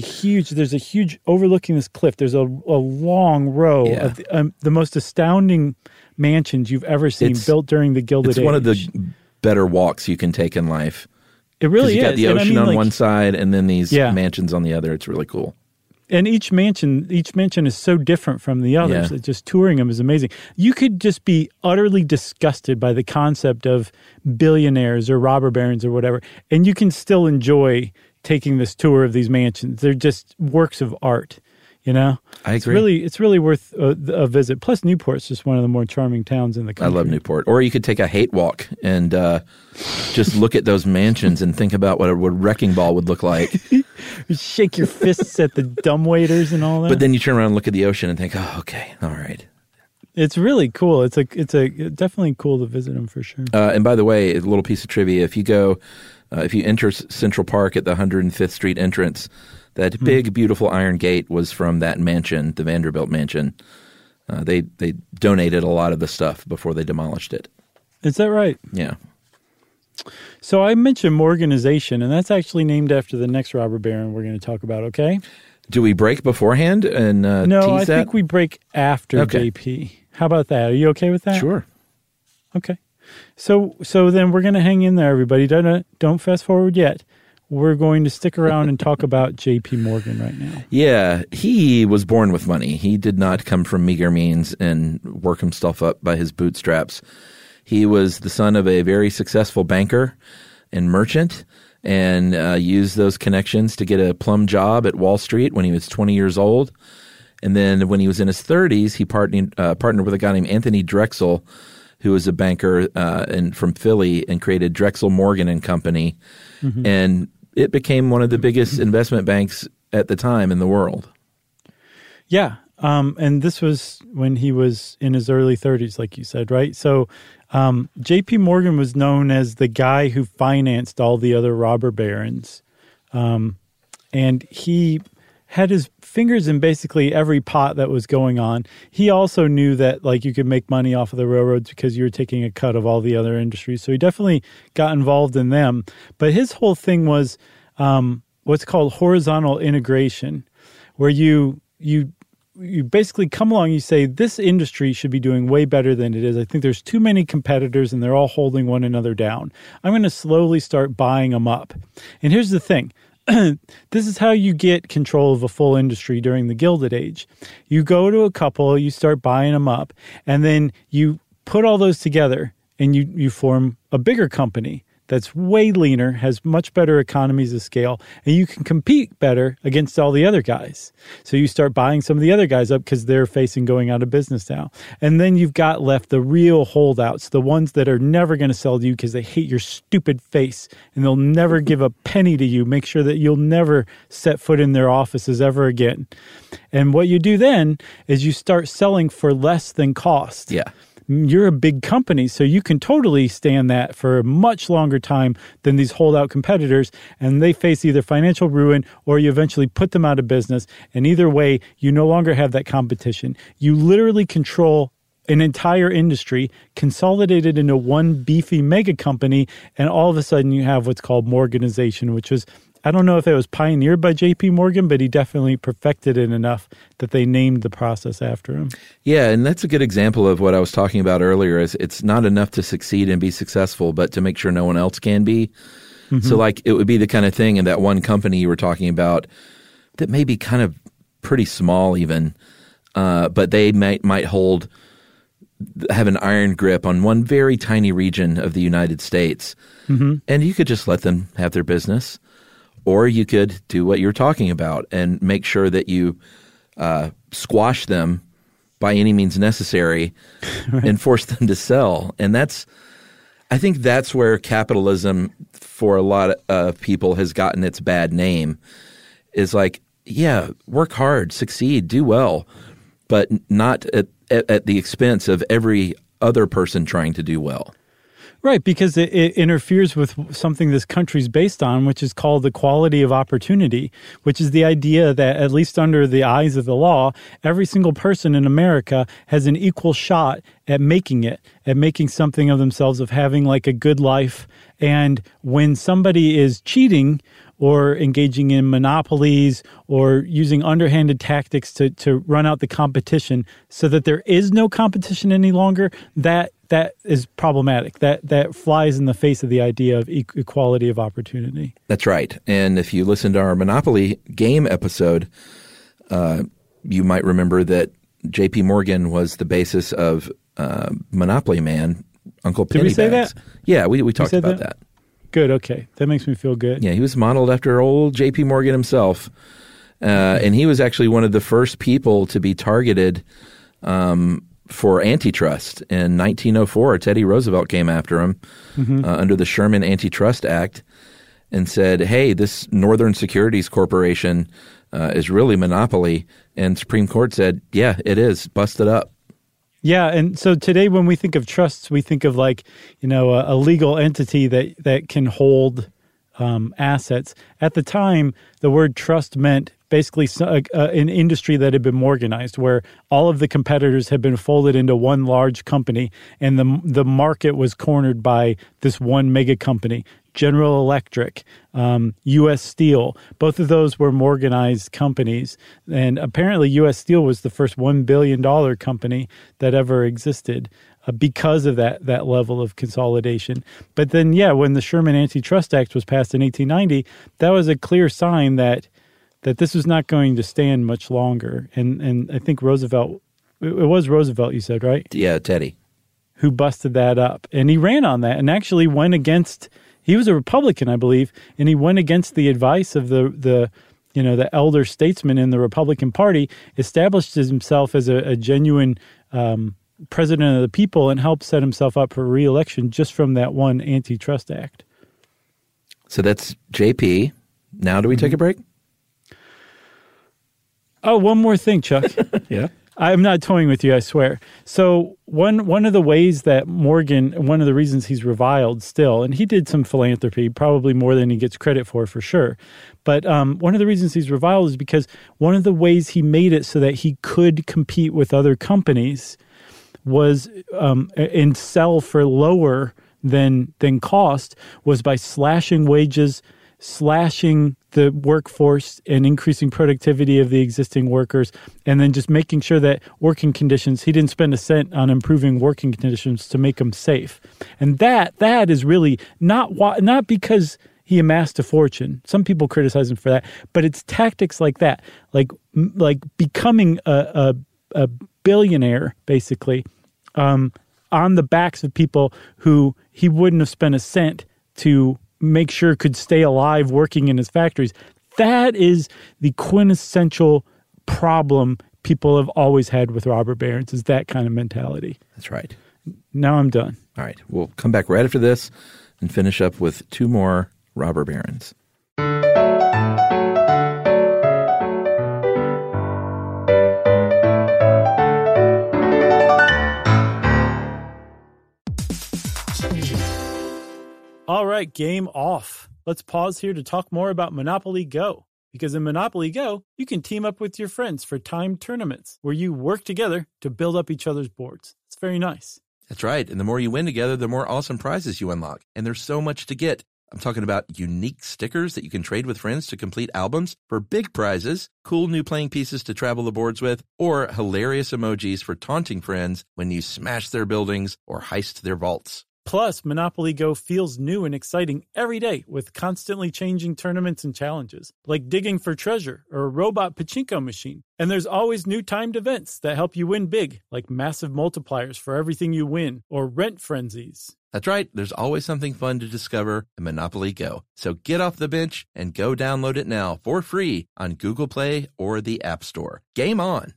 huge overlooking this cliff. There's a long row of the most astounding mansions you've ever seen built during the Gilded Age. It's one of the better walks you can take in life. It really is. You got the ocean on one side and then these mansions on the other. It's really cool. And each mansion is so different from the others. Yeah. Just touring them is amazing. You could just be utterly disgusted by the concept of billionaires or robber barons or whatever, and you can still enjoy taking this tour of these mansions. They're just works of art, you know? I agree. It's really worth a visit. Plus, Newport's just one of the more charming towns in the country. I love Newport. Or you could take a hate walk and just look at those mansions and think about what a wrecking ball would look like. You shake your fists at the dumbwaiters and all that. But then you turn around and look at the ocean and think, oh, okay, all right. It's really cool. It's definitely cool to visit them for sure. And by the way, a little piece of trivia: if you enter Central Park at the 105th Street entrance, that big, beautiful iron gate was from that mansion, the Vanderbilt mansion. They donated a lot of the stuff before they demolished it. Is that right? Yeah. So I mentioned Morganization, and that's actually named after the next robber baron we're going to talk about, okay? Do we break beforehand and No, tease that? I think we break after JP. How about that? Are you okay with that? Sure. Okay. So then we're going to hang in there, everybody. Don't fast forward yet. We're going to stick around and talk about J.P. Morgan right now. Yeah, he was born with money. He did not come from meager means and work himself up by his bootstraps. He was the son of a very successful banker and merchant and used those connections to get a plum job at Wall Street when he was 20 years old. And then when he was in his 30s, he partnered with a guy named Anthony Drexel, who was a banker from Philly, and created Drexel Morgan and Company. Mm-hmm. And it became one of the biggest investment banks at the time in the world. Yeah. And this was when he was in his early 30s, like you said, right? So J.P. Morgan was known as the guy who financed all the other robber barons. And he had his fingers in basically every pot that was going on. He also knew that like you could make money off of the railroads because you were taking a cut of all the other industries. So he definitely got involved in them. But his whole thing was what's called horizontal integration, where you basically come along, you say, this industry should be doing way better than it is. I think there's too many competitors and they're all holding one another down. I'm going to slowly start buying them up. And here's the thing. This is how you get control of a full industry during the Gilded Age. You go to a couple, you start buying them up, and then you put all those together and you form a bigger company that's way leaner, has much better economies of scale, and you can compete better against all the other guys. So you start buying some of the other guys up because they're facing going out of business now. And then you've got left the real holdouts, the ones that are never going to sell to you because they hate your stupid face and they'll never give a penny to you. Make sure that you'll never set foot in their offices ever again. And what you do then is you start selling for less than cost. Yeah. You're a big company, so you can totally stand that for a much longer time than these holdout competitors, and they face either financial ruin or you eventually put them out of business. And either way, you no longer have that competition. You literally control an entire industry consolidated into one beefy mega company, and all of a sudden you have what's called Morganization, which was, I don't know if it was pioneered by J.P. Morgan, but he definitely perfected it enough that they named the process after him. Yeah, and that's a good example of what I was talking about earlier. Is it's not enough to succeed and be successful, but to make sure no one else can be. Mm-hmm. So like it would be the kind of thing in that one company you were talking about that may be kind of pretty small even, but they might have an iron grip on one very tiny region of the United States. Mm-hmm. And you could just let them have their business. Or you could do what you're talking about and make sure that you squash them by any means necessary right. and force them to sell. And I think that's where capitalism for a lot of people has gotten its bad name, is like, yeah, work hard, succeed, do well, but not at the expense of every other person trying to do well. Right, because it interferes with something this country's based on, which is called equality of opportunity, which is the idea that, at least under the eyes of the law, every single person in America has an equal shot at making it, at making something of themselves, of having like a good life. And when somebody is cheating or engaging in monopolies or using underhanded tactics to run out the competition so that there is no competition any longer, that is problematic. That flies in the face of the idea of equality of opportunity. That's right. And if you listen to our Monopoly game episode, you might remember that J.P. Morgan was the basis of Monopoly Man, Uncle Pennybags. Did we say that? Yeah, we talked about that. Good, okay. That makes me feel good. Yeah, he was modeled after old J.P. Morgan himself. And he was actually one of the first people to be targeted for antitrust. In 1904, Teddy Roosevelt came after him under the Sherman Antitrust Act and said, hey, this Northern Securities Corporation is really monopoly. And Supreme Court said, yeah, it is. Bust it up. Yeah, and so today when we think of trusts, we think of like, a legal entity that can hold assets. At the time, the word trust meant basically an industry that had been organized, where all of the competitors had been folded into one large company, and the market was cornered by this one mega company. General Electric, U.S. Steel, both of those were organized companies. And apparently U.S. Steel was the first $1 billion company that ever existed because of that level of consolidation. But then, when the Sherman Antitrust Act was passed in 1890, that was a clear sign that this was not going to stand much longer. And I think Roosevelt, it was Roosevelt, you said, right? Yeah, Teddy. Who busted that up. And he ran on that and actually went against... He was a Republican, I believe, and he went against the advice of the elder statesman in the Republican Party, established himself as a genuine president of the people, and helped set himself up for re-election just from that one antitrust act. So that's JP. Now do we take a break? Oh, one more thing, Chuck. Yeah. I'm not toying with you, I swear. So one of the ways that Morgan, one of the reasons he's reviled still, and he did some philanthropy, probably more than he gets credit for sure. But one of the reasons he's reviled is because one of the ways he made it so that he could compete with other companies was and sell for lower than cost was by slashing wages, slashing the workforce and increasing productivity of the existing workers, and then just making sure that working conditions, he didn't spend a cent on improving working conditions to make them safe. And that is really not because he amassed a fortune. Some people criticize him for that, but it's tactics like that, like becoming a billionaire, basically, on the backs of people who he wouldn't have spent a cent to make sure could stay alive working in his factories. That is the quintessential problem people have always had with robber barons, is that kind of mentality. That's right. Now I'm done. All right. We'll come back right after this and finish up with 2 more robber barons. All right, game off. Let's pause here to talk more about Monopoly Go. Because in Monopoly Go, you can team up with your friends for timed tournaments where you work together to build up each other's boards. It's very nice. That's right. And the more you win together, the more awesome prizes you unlock. And there's so much to get. I'm talking about unique stickers that you can trade with friends to complete albums for big prizes, cool new playing pieces to travel the boards with, or hilarious emojis for taunting friends when you smash their buildings or heist their vaults. Plus, Monopoly Go feels new and exciting every day with constantly changing tournaments and challenges, like digging for treasure or a robot pachinko machine. And there's always new timed events that help you win big, like massive multipliers for everything you win or rent frenzies. That's right. There's always something fun to discover in Monopoly Go. So get off the bench and go download it now for free on Google Play or the App Store. Game on!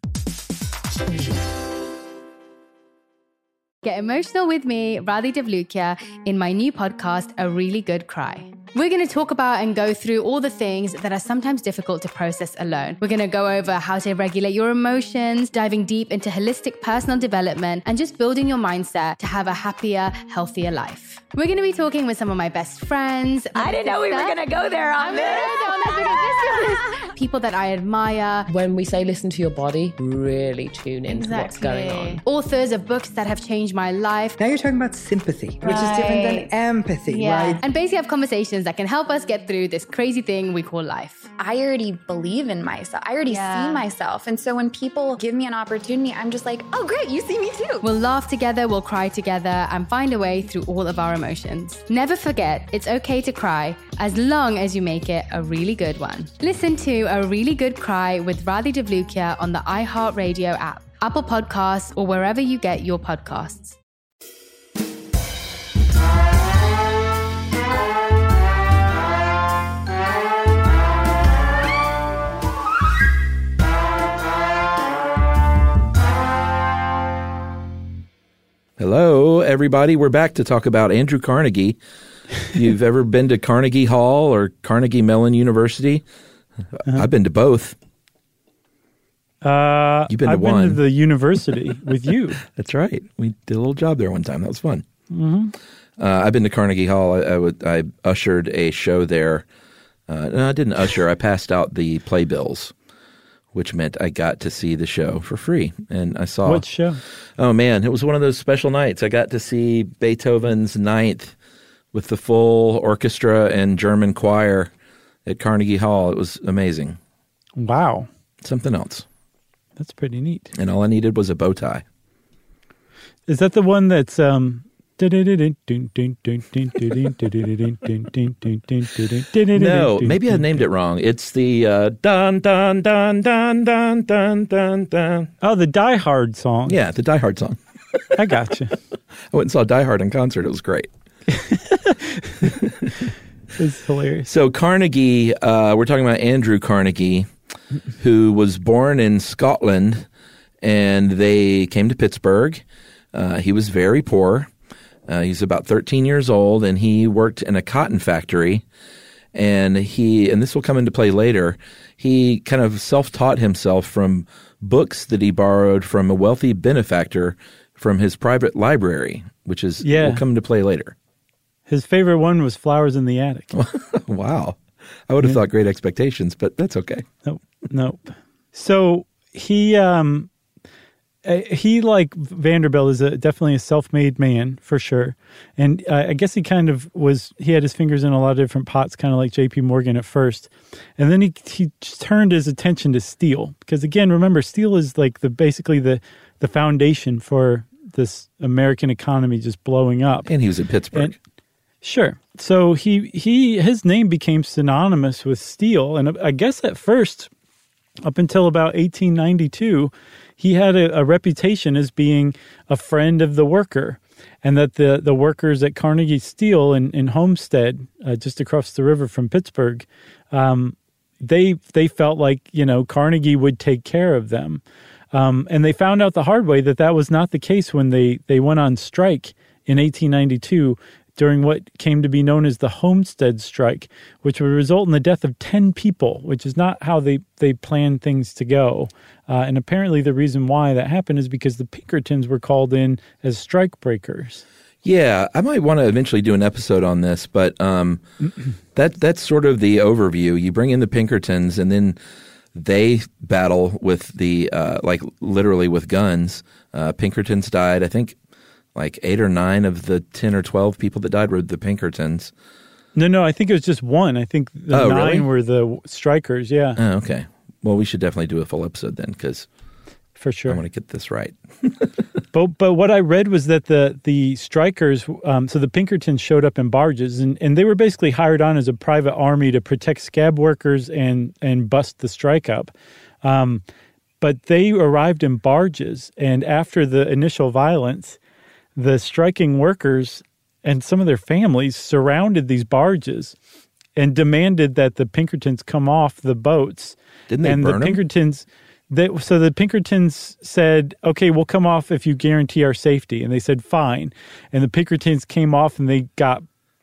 Get emotional with me, Radhi Devlukia, in my new podcast, A Really Good Cry. We're going to talk about and go through all the things that are sometimes difficult to process alone. We're going to go over how to regulate your emotions, diving deep into holistic personal development, and just building your mindset to have a happier, healthier life. We're going to be talking with some of my best friends. I didn't know we were going to go there on this. People that I admire. When we say listen to your body, really tune into what's going on. Authors of books that have changed my life. Now you're talking about sympathy, which is different than empathy, right? And basically have conversations that can help us get through this crazy thing we call life. I already believe in myself. I already see myself. And so when people give me an opportunity, I'm just like, oh, great, you see me too. We'll laugh together, we'll cry together, and find a way through all of our emotions. Never forget, it's okay to cry, as long as you make it a really good one. Listen to A Really Good Cry with Radhi Devlukia on the iHeartRadio app, Apple Podcasts, or wherever you get your podcasts. Hello, everybody. We're back to talk about Andrew Carnegie. You've ever been to Carnegie Hall or Carnegie Mellon University? I've been to both. You've been to one. I've been to the university with you. That's right. We did a little job there one time. That was fun. Mm-hmm. I've been to Carnegie Hall. I ushered a show there. No, I didn't usher. I passed out the playbills, which meant I got to see the show for free. And I saw... What show? Oh, man. It was one of those special nights. I got to see Beethoven's Ninth with the full orchestra and German choir at Carnegie Hall. It was amazing. Wow. Something else. That's pretty neat. And all I needed was a bow tie. Is that the one that's... No, maybe I named it wrong. It's the dun dun dun dun dun dun dun dun. Oh, the Die Hard song. Yeah, the Die Hard song. I gotcha. I went and saw Die Hard in concert. It was great. It's hilarious. So Carnegie, we're talking about Andrew Carnegie, who was born in Scotland, and they came to Pittsburgh. He was very poor. He's about 13 years old, and he worked in a cotton factory. And this will come into play later, he kind of self-taught himself from books that he borrowed from a wealthy benefactor from his private library, which will come into play later. His favorite one was Flowers in the Attic. Wow. I would have thought Great Expectations, but that's okay. Nope. So he like Vanderbilt is definitely a self-made man for sure. And I guess he kind of he had his fingers in a lot of different pots, kind of like J.P. Morgan at first. And then he just turned his attention to steel. Because again, remember, steel is like basically the foundation for this American economy just blowing up. And he was in Pittsburgh. Sure. So his name became synonymous with steel. And I guess at first, up until about 1892, he had a reputation as being a friend of the worker. and that the workers at Carnegie Steel in Homestead, just across the river from Pittsburgh, they felt like, Carnegie would take care of them. And they found out the hard way that was not the case when they went on strike in 1892 during what came to be known as the Homestead Strike, which would result in the death of 10 people, which is not how they planned things to go. And apparently the reason why that happened is because the Pinkertons were called in as strike breakers. Yeah, I might want to eventually do an episode on this, but that's sort of the overview. You bring in the Pinkertons, and then they battle with the literally with guns. Pinkertons died, I think, like 8 or 9 of the 10 or 12 people that died were the Pinkertons. No, I think it was just one. I think the 9 really? were the strikers, yeah. Oh, okay. Well, we should definitely do a full episode then, because for sure I want to get this right. But what I read was that the strikers, so the Pinkertons showed up in barges, and they were basically hired on as a private army to protect scab workers and bust the strike up. But they arrived in barges, and after the initial violence, the striking workers and some of their families surrounded these barges and demanded that the Pinkertons come off the boats. Didn't they burn the Pinkertons? So the Pinkertons said, okay, we'll come off if you guarantee our safety. And they said, fine. And the Pinkertons came off and they got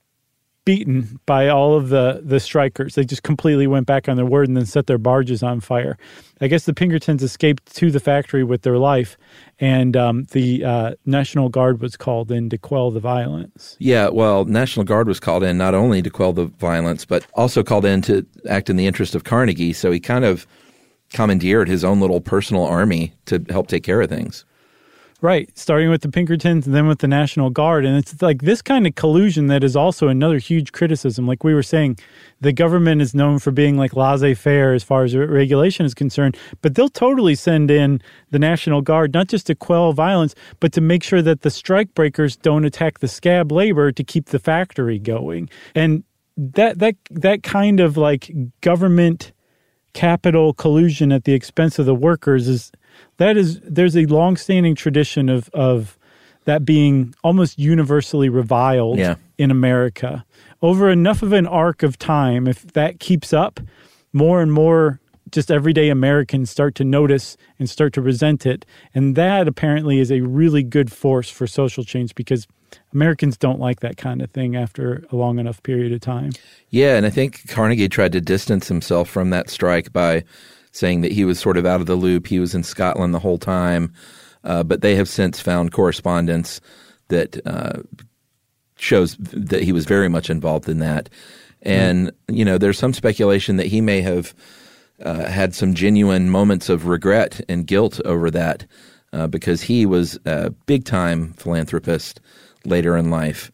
beaten by all of the strikers. They just completely went back on their word and then set their barges on fire. I guess the Pinkertons escaped to the factory with their life, and the National Guard was called in to quell the violence. Yeah, well, National Guard was called in not only to quell the violence, but also called in to act in the interest of Carnegie. So he kind of commandeered his own little personal army to help take care of things. Right, starting with the Pinkertons and then with the National Guard. And it's like this kind of collusion that is also another huge criticism. Like we were saying, the government is known for being like laissez-faire as far as regulation is concerned, but they'll totally send in the National Guard, not just to quell violence, but to make sure that the strike breakers don't attack the scab labor to keep the factory going. And that kind of like government capital collusion at the expense of the workers there's a long-standing tradition of that being almost universally reviled in America. Over enough of an arc of time, if that keeps up, more and more just everyday Americans start to notice and start to resent it. And that apparently is a really good force for social change because Americans don't like that kind of thing after a long enough period of time. Yeah, and I think Carnegie tried to distance himself from that strike by saying that he was sort of out of the loop. He was in Scotland the whole time. But they have since found correspondence that shows that he was very much involved in that. And, there's some speculation that he may have had some genuine moments of regret and guilt over that because he was a big-time philanthropist later in life.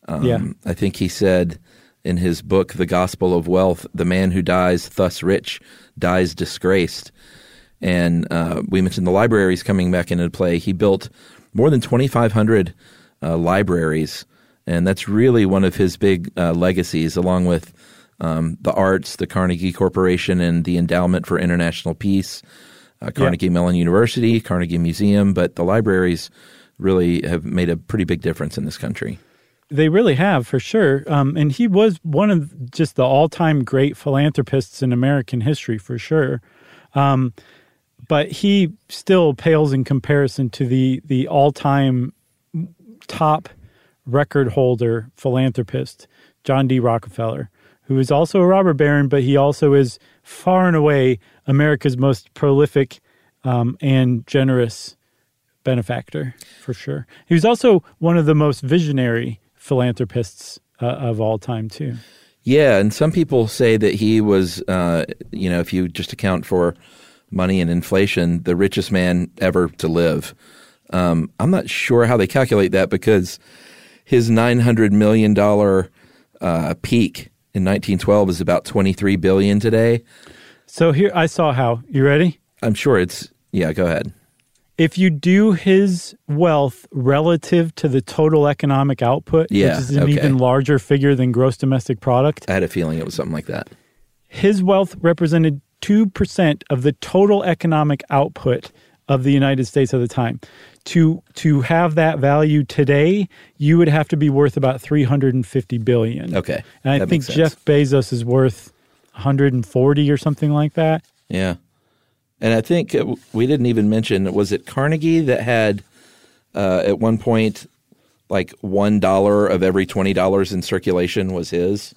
I think he said in his book, The Gospel of Wealth, the man who dies thus rich dies disgraced. And we mentioned the libraries coming back into play. He built more than 2,500 libraries, and that's really one of his big legacies, along with the arts, the Carnegie Corporation, and the Endowment for International Peace, Carnegie Mellon University, Carnegie Museum. But the libraries really have made a pretty big difference in this country. They really have, for sure. And he was one of just the all-time great philanthropists in American history, for sure. But he still pales in comparison to the all-time top record holder philanthropist, John D. Rockefeller, who is also a robber baron, but he also is far and away America's most prolific and generous benefactor, for sure. He was also one of the most visionary philanthropists of all time, too. Yeah, and some people say that he was, if you just account for money and inflation, the richest man ever to live. I'm not sure how they calculate that because his $900 million peak in 1912 is about $23 billion today. So here, I saw how. You ready? I'm sure go ahead. If you do his wealth relative to the total economic output, which is an even larger figure than gross domestic product. I had a feeling it was something like that. His wealth represented 2% of the total economic output of the United States at the time. To have that value today, you would have to be worth about $350 billion. Okay. And I think Jeff Bezos is worth 140 or something like that. Yeah. And I think we didn't even mention, was it Carnegie that had at one point like $1 of every $20 in circulation was his?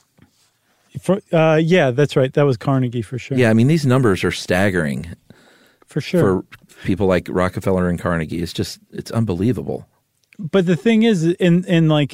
Yeah, that's right. That was Carnegie for sure. Yeah, I mean, these numbers are staggering. For sure. For people like Rockefeller and Carnegie. It's unbelievable. But the thing is, in like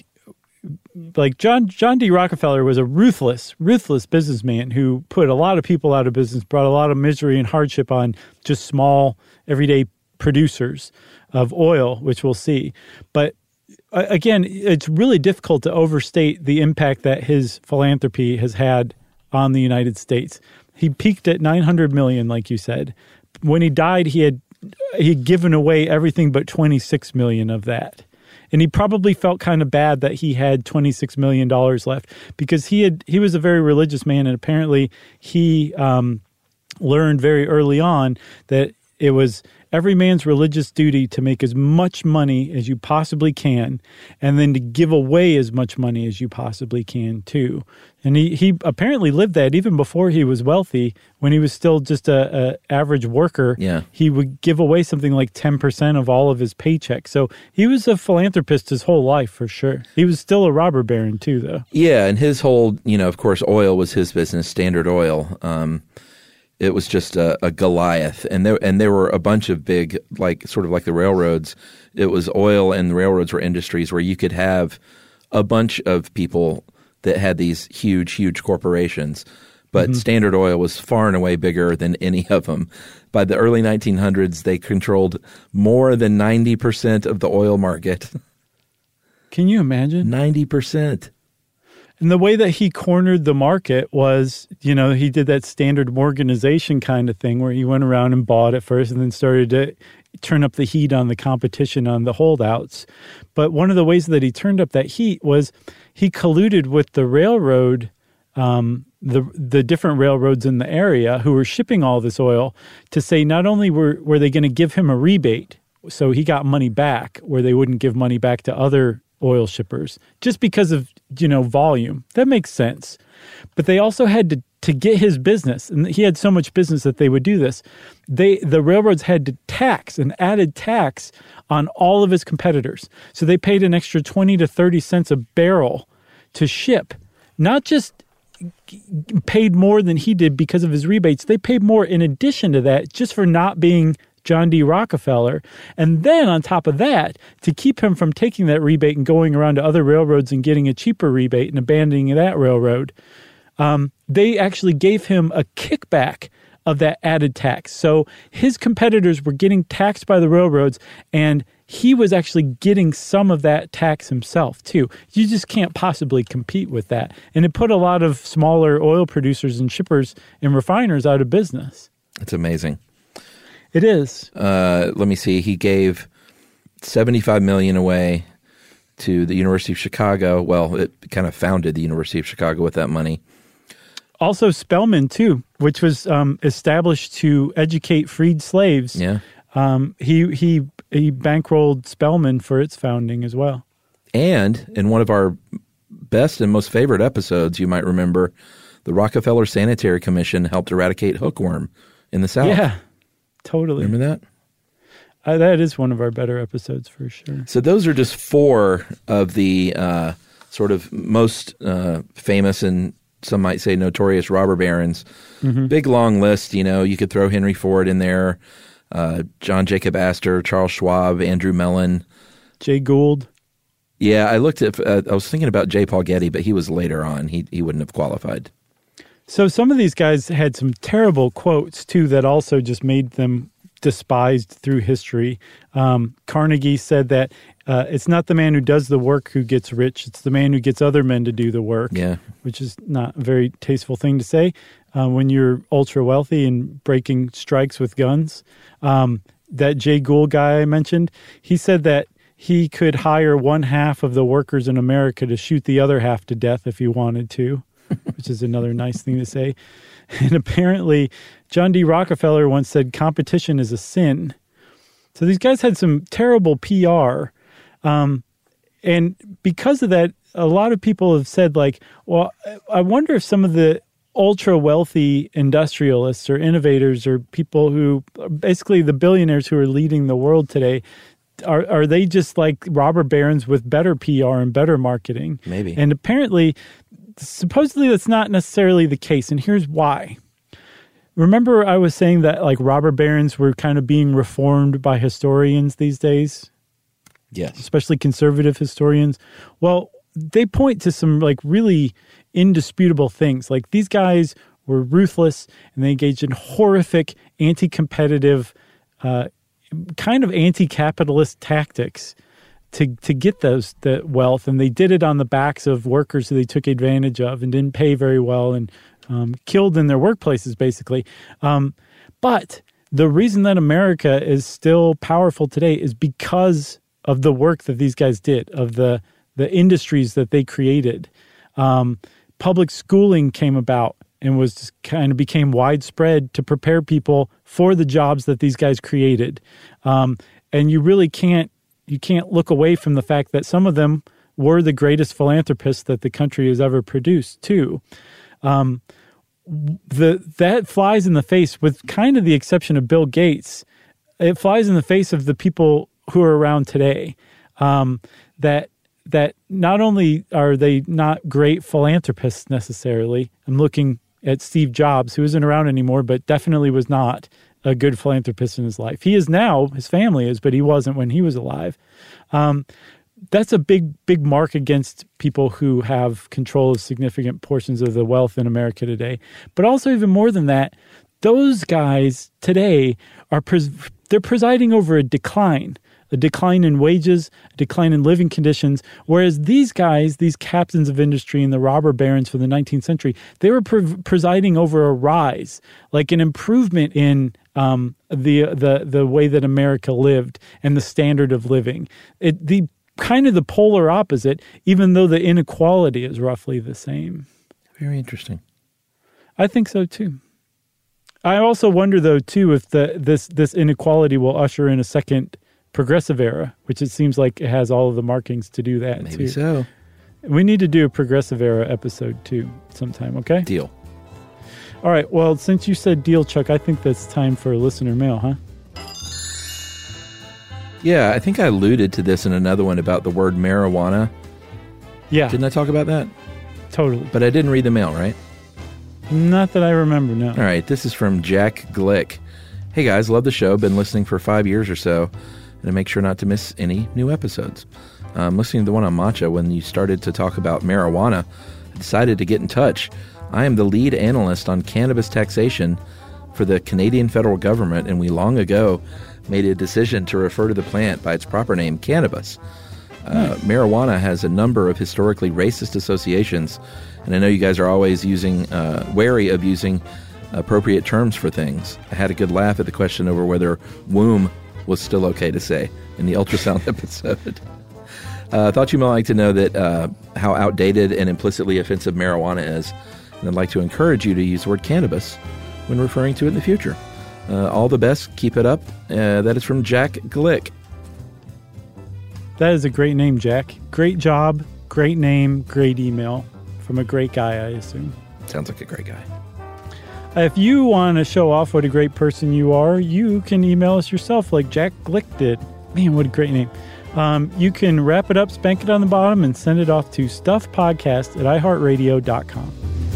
John D. Rockefeller was a ruthless businessman who put a lot of people out of business, brought a lot of misery and hardship on just small, everyday producers of oil, which we'll see. But again, it's really difficult to overstate the impact that his philanthropy has had on the United States. He peaked at $900 million, like you said. When he died, he had given away everything but $26 million of that. And he probably felt kind of bad that he had $26 million left because he was a very religious man, and apparently he learned very early on that it was every man's religious duty to make as much money as you possibly can and then to give away as much money as you possibly can too. And he apparently lived that even before he was wealthy. When he was still just a average worker, he would give away something like 10% of all of his paycheck. So he was a philanthropist his whole life for sure. He was still a robber baron too, though. Yeah, and his whole, of course, oil was his business, Standard Oil. It was just a Goliath, and there were a bunch of big, sort of like the railroads. It was oil, and the railroads were industries where you could have a bunch of people that had these huge corporations. But Standard Oil was far and away bigger than any of them. By the early 1900s, they controlled more than 90% of the oil market. Can you imagine? 90%. And the way that he cornered the market was, he did that standard Morganization kind of thing where he went around and bought at first and then started to turn up the heat on the competition on the holdouts. But one of the ways that he turned up that heat was he colluded with the railroad, the different railroads in the area who were shipping all this oil to say not only were they going to give him a rebate, so he got money back where they wouldn't give money back to other oil shippers just because of, volume. That makes sense. But they also had to get his business, and he had so much business that they would do this. The railroads had to tax and added tax on all of his competitors. So they paid an extra 20 to 30 cents a barrel to ship. Not just paid more than he did because of his rebates. They paid more in addition to that just for not being John D. Rockefeller. And then on top of that, to keep him from taking that rebate and going around to other railroads and getting a cheaper rebate and abandoning that railroad, they actually gave him a kickback of that added tax. So his competitors were getting taxed by the railroads, and he was actually getting some of that tax himself too. You just can't possibly compete with that. And it put a lot of smaller oil producers and shippers and refiners out of business. It's amazing. It is. Let me see. He gave $75 million away to the University of Chicago. Well, it kind of founded the University of Chicago with that money. Also Spelman, too, which was established to educate freed slaves. Yeah. He bankrolled Spelman for its founding as well. And in one of our best and most favorite episodes, you might remember, the Rockefeller Sanitary Commission helped eradicate hookworm in the South. Yeah, totally. Remember that? That is one of our better episodes for sure. So those are just four of the sort of most famous and some might say notorious robber barons. Mm-hmm. Big, long list. You could throw Henry Ford in there, John Jacob Astor, Charles Schwab, Andrew Mellon. Jay Gould. Yeah, I looked at. I was thinking about J. Paul Getty, but he was later on. He wouldn't have qualified. So some of these guys had some terrible quotes, too, that also just made them despised through history. Carnegie said that it's not the man who does the work who gets rich, it's the man who gets other men to do the work, which is not a very tasteful thing to say when you're ultra wealthy and breaking strikes with guns. That Jay Gould guy I mentioned, he said that he could hire one half of the workers in America to shoot the other half to death if he wanted to, which is another nice thing to say. And apparently, John D. Rockefeller once said competition is a sin. So these guys had some terrible PR. And because of that, a lot of people have said, like, well, I wonder if some of the ultra wealthy industrialists or innovators or people who basically the billionaires who are leading the world today, are they just like robber barons with better PR and better marketing? Maybe. And apparently, supposedly that's not necessarily the case. And here's why. Remember I was saying that like robber barons were kind of being reformed by historians these days? Yes. Especially conservative historians. Well, they point to some like really indisputable things. Like these guys were ruthless and they engaged in horrific anti-competitive kind of anti-capitalist tactics to get the wealth, and they did it on the backs of workers who they took advantage of and didn't pay very well and killed in their workplaces, basically. But the reason that America is still powerful today is because of the work that these guys did, of the industries that they created. Public schooling came about and was just kind of became widespread to prepare people for the jobs that these guys created. And you really can't look away from the fact that some of them were the greatest philanthropists that the country has ever produced too. That flies in the face, with kind of the exception of Bill Gates. It flies in the face of the people who are around today. That not only are they not great philanthropists necessarily. I'm looking at Steve Jobs, who isn't around anymore, but definitely was not a good philanthropist in his life. He is now, his family is, but he wasn't when he was alive. That's a big mark against people who have control of significant portions of the wealth in America today. But also even more than that, those guys today they're presiding over a decline in wages, a decline in living conditions, whereas these guys, these captains of industry and the robber barons from the 19th century, they were presiding over a rise, like an improvement in the way that America lived and the standard of living. The kind of the polar opposite, even though the inequality is roughly the same. Very interesting. I think so too. I also wonder though too if this inequality will usher in a second progressive era, which it seems like it has all of the markings to do that. Maybe too. So. We need to do a progressive era episode too sometime, okay? Deal. All right, well, since you said deal, Chuck, I think that's time for listener mail, huh? Yeah, I think I alluded to this in another one about the word marijuana. Yeah. Didn't I talk about that? Totally. But I didn't read the mail, right? Not that I remember, no. All right, this is from Jack Glick. Hey guys, love the show. Been listening for 5 years or so, and I make sure not to miss any new episodes. Listening to the one on matcha, when you started to talk about marijuana, I decided to get in touch. I am the lead analyst on cannabis taxation for the Canadian federal government, and we long ago made a decision to refer to the plant by its proper name, cannabis. Marijuana has a number of historically racist associations, and I know you guys are always wary of using appropriate terms for things. I had a good laugh at the question over whether womb was still okay to say in the ultrasound episode. I thought you might like to know that how outdated and implicitly offensive marijuana is, and I'd like to encourage you to use the word cannabis when referring to it in the future. All the best. Keep it up. That is from Jack Glick. That is a great name, Jack. Great job, great name, great email from a great guy, I assume. Sounds like a great guy. If you want to show off what a great person you are, you can email us yourself like Jack Glick did. Man, what a great name. You can wrap it up, spank it on the bottom, and send it off to stuffpodcast@iheartradio.com.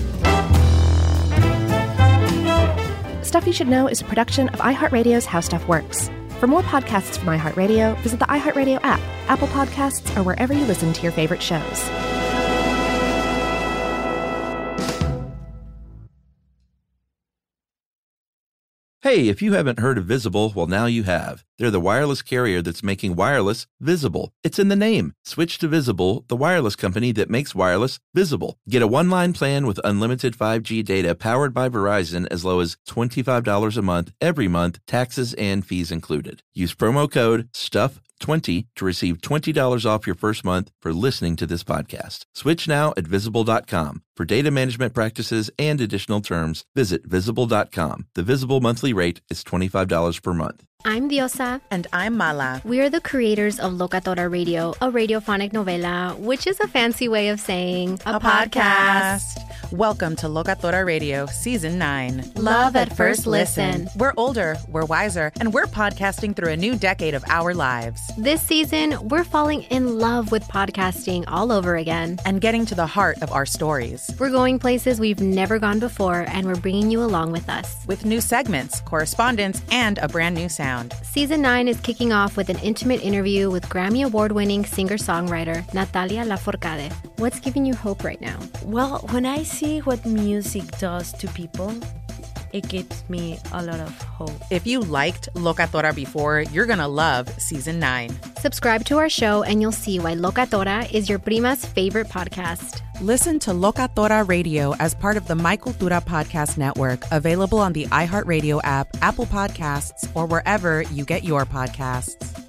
Stuff You Should Know is a production of iHeartRadio's How Stuff Works. For more podcasts from iHeartRadio, visit the iHeartRadio app, Apple Podcasts, or wherever you listen to your favorite shows. Hey, if you haven't heard of Visible, well, now you have. They're the wireless carrier that's making wireless visible. It's in the name. Switch to Visible, the wireless company that makes wireless visible. Get a one-line plan with unlimited 5G data powered by Verizon as low as $25 a month, every month, taxes and fees included. Use promo code STUFF20 20 to receive $20 off your first month for listening to this podcast. Switch now at Visible.com. For data management practices and additional terms, visit Visible.com. The Visible monthly rate is $25 per month. I'm Diosa. And I'm Mala. We are the creators of Locatora Radio, a radiophonic novela, which is a fancy way of saying a podcast. Welcome to Locatora Radio, Season 9. Love at first listen. We're older, we're wiser, and we're podcasting through a new decade of our lives. This season, we're falling in love with podcasting all over again. And getting to the heart of our stories. We're going places we've never gone before, and we're bringing you along with us. With new segments, correspondence, and a brand new sound. Season 9 is kicking off with an intimate interview with Grammy Award-winning singer-songwriter Natalia Lafourcade. What's giving you hope right now? Well, when I see what music does to people, it gives me a lot of hope. If you liked Locatora before, you're going to love Season 9. Subscribe to our show and you'll see why Locatora is your prima's favorite podcast. Listen to Locatora Radio as part of the My Cultura Podcast Network, available on the iHeartRadio app, Apple Podcasts, or wherever you get your podcasts.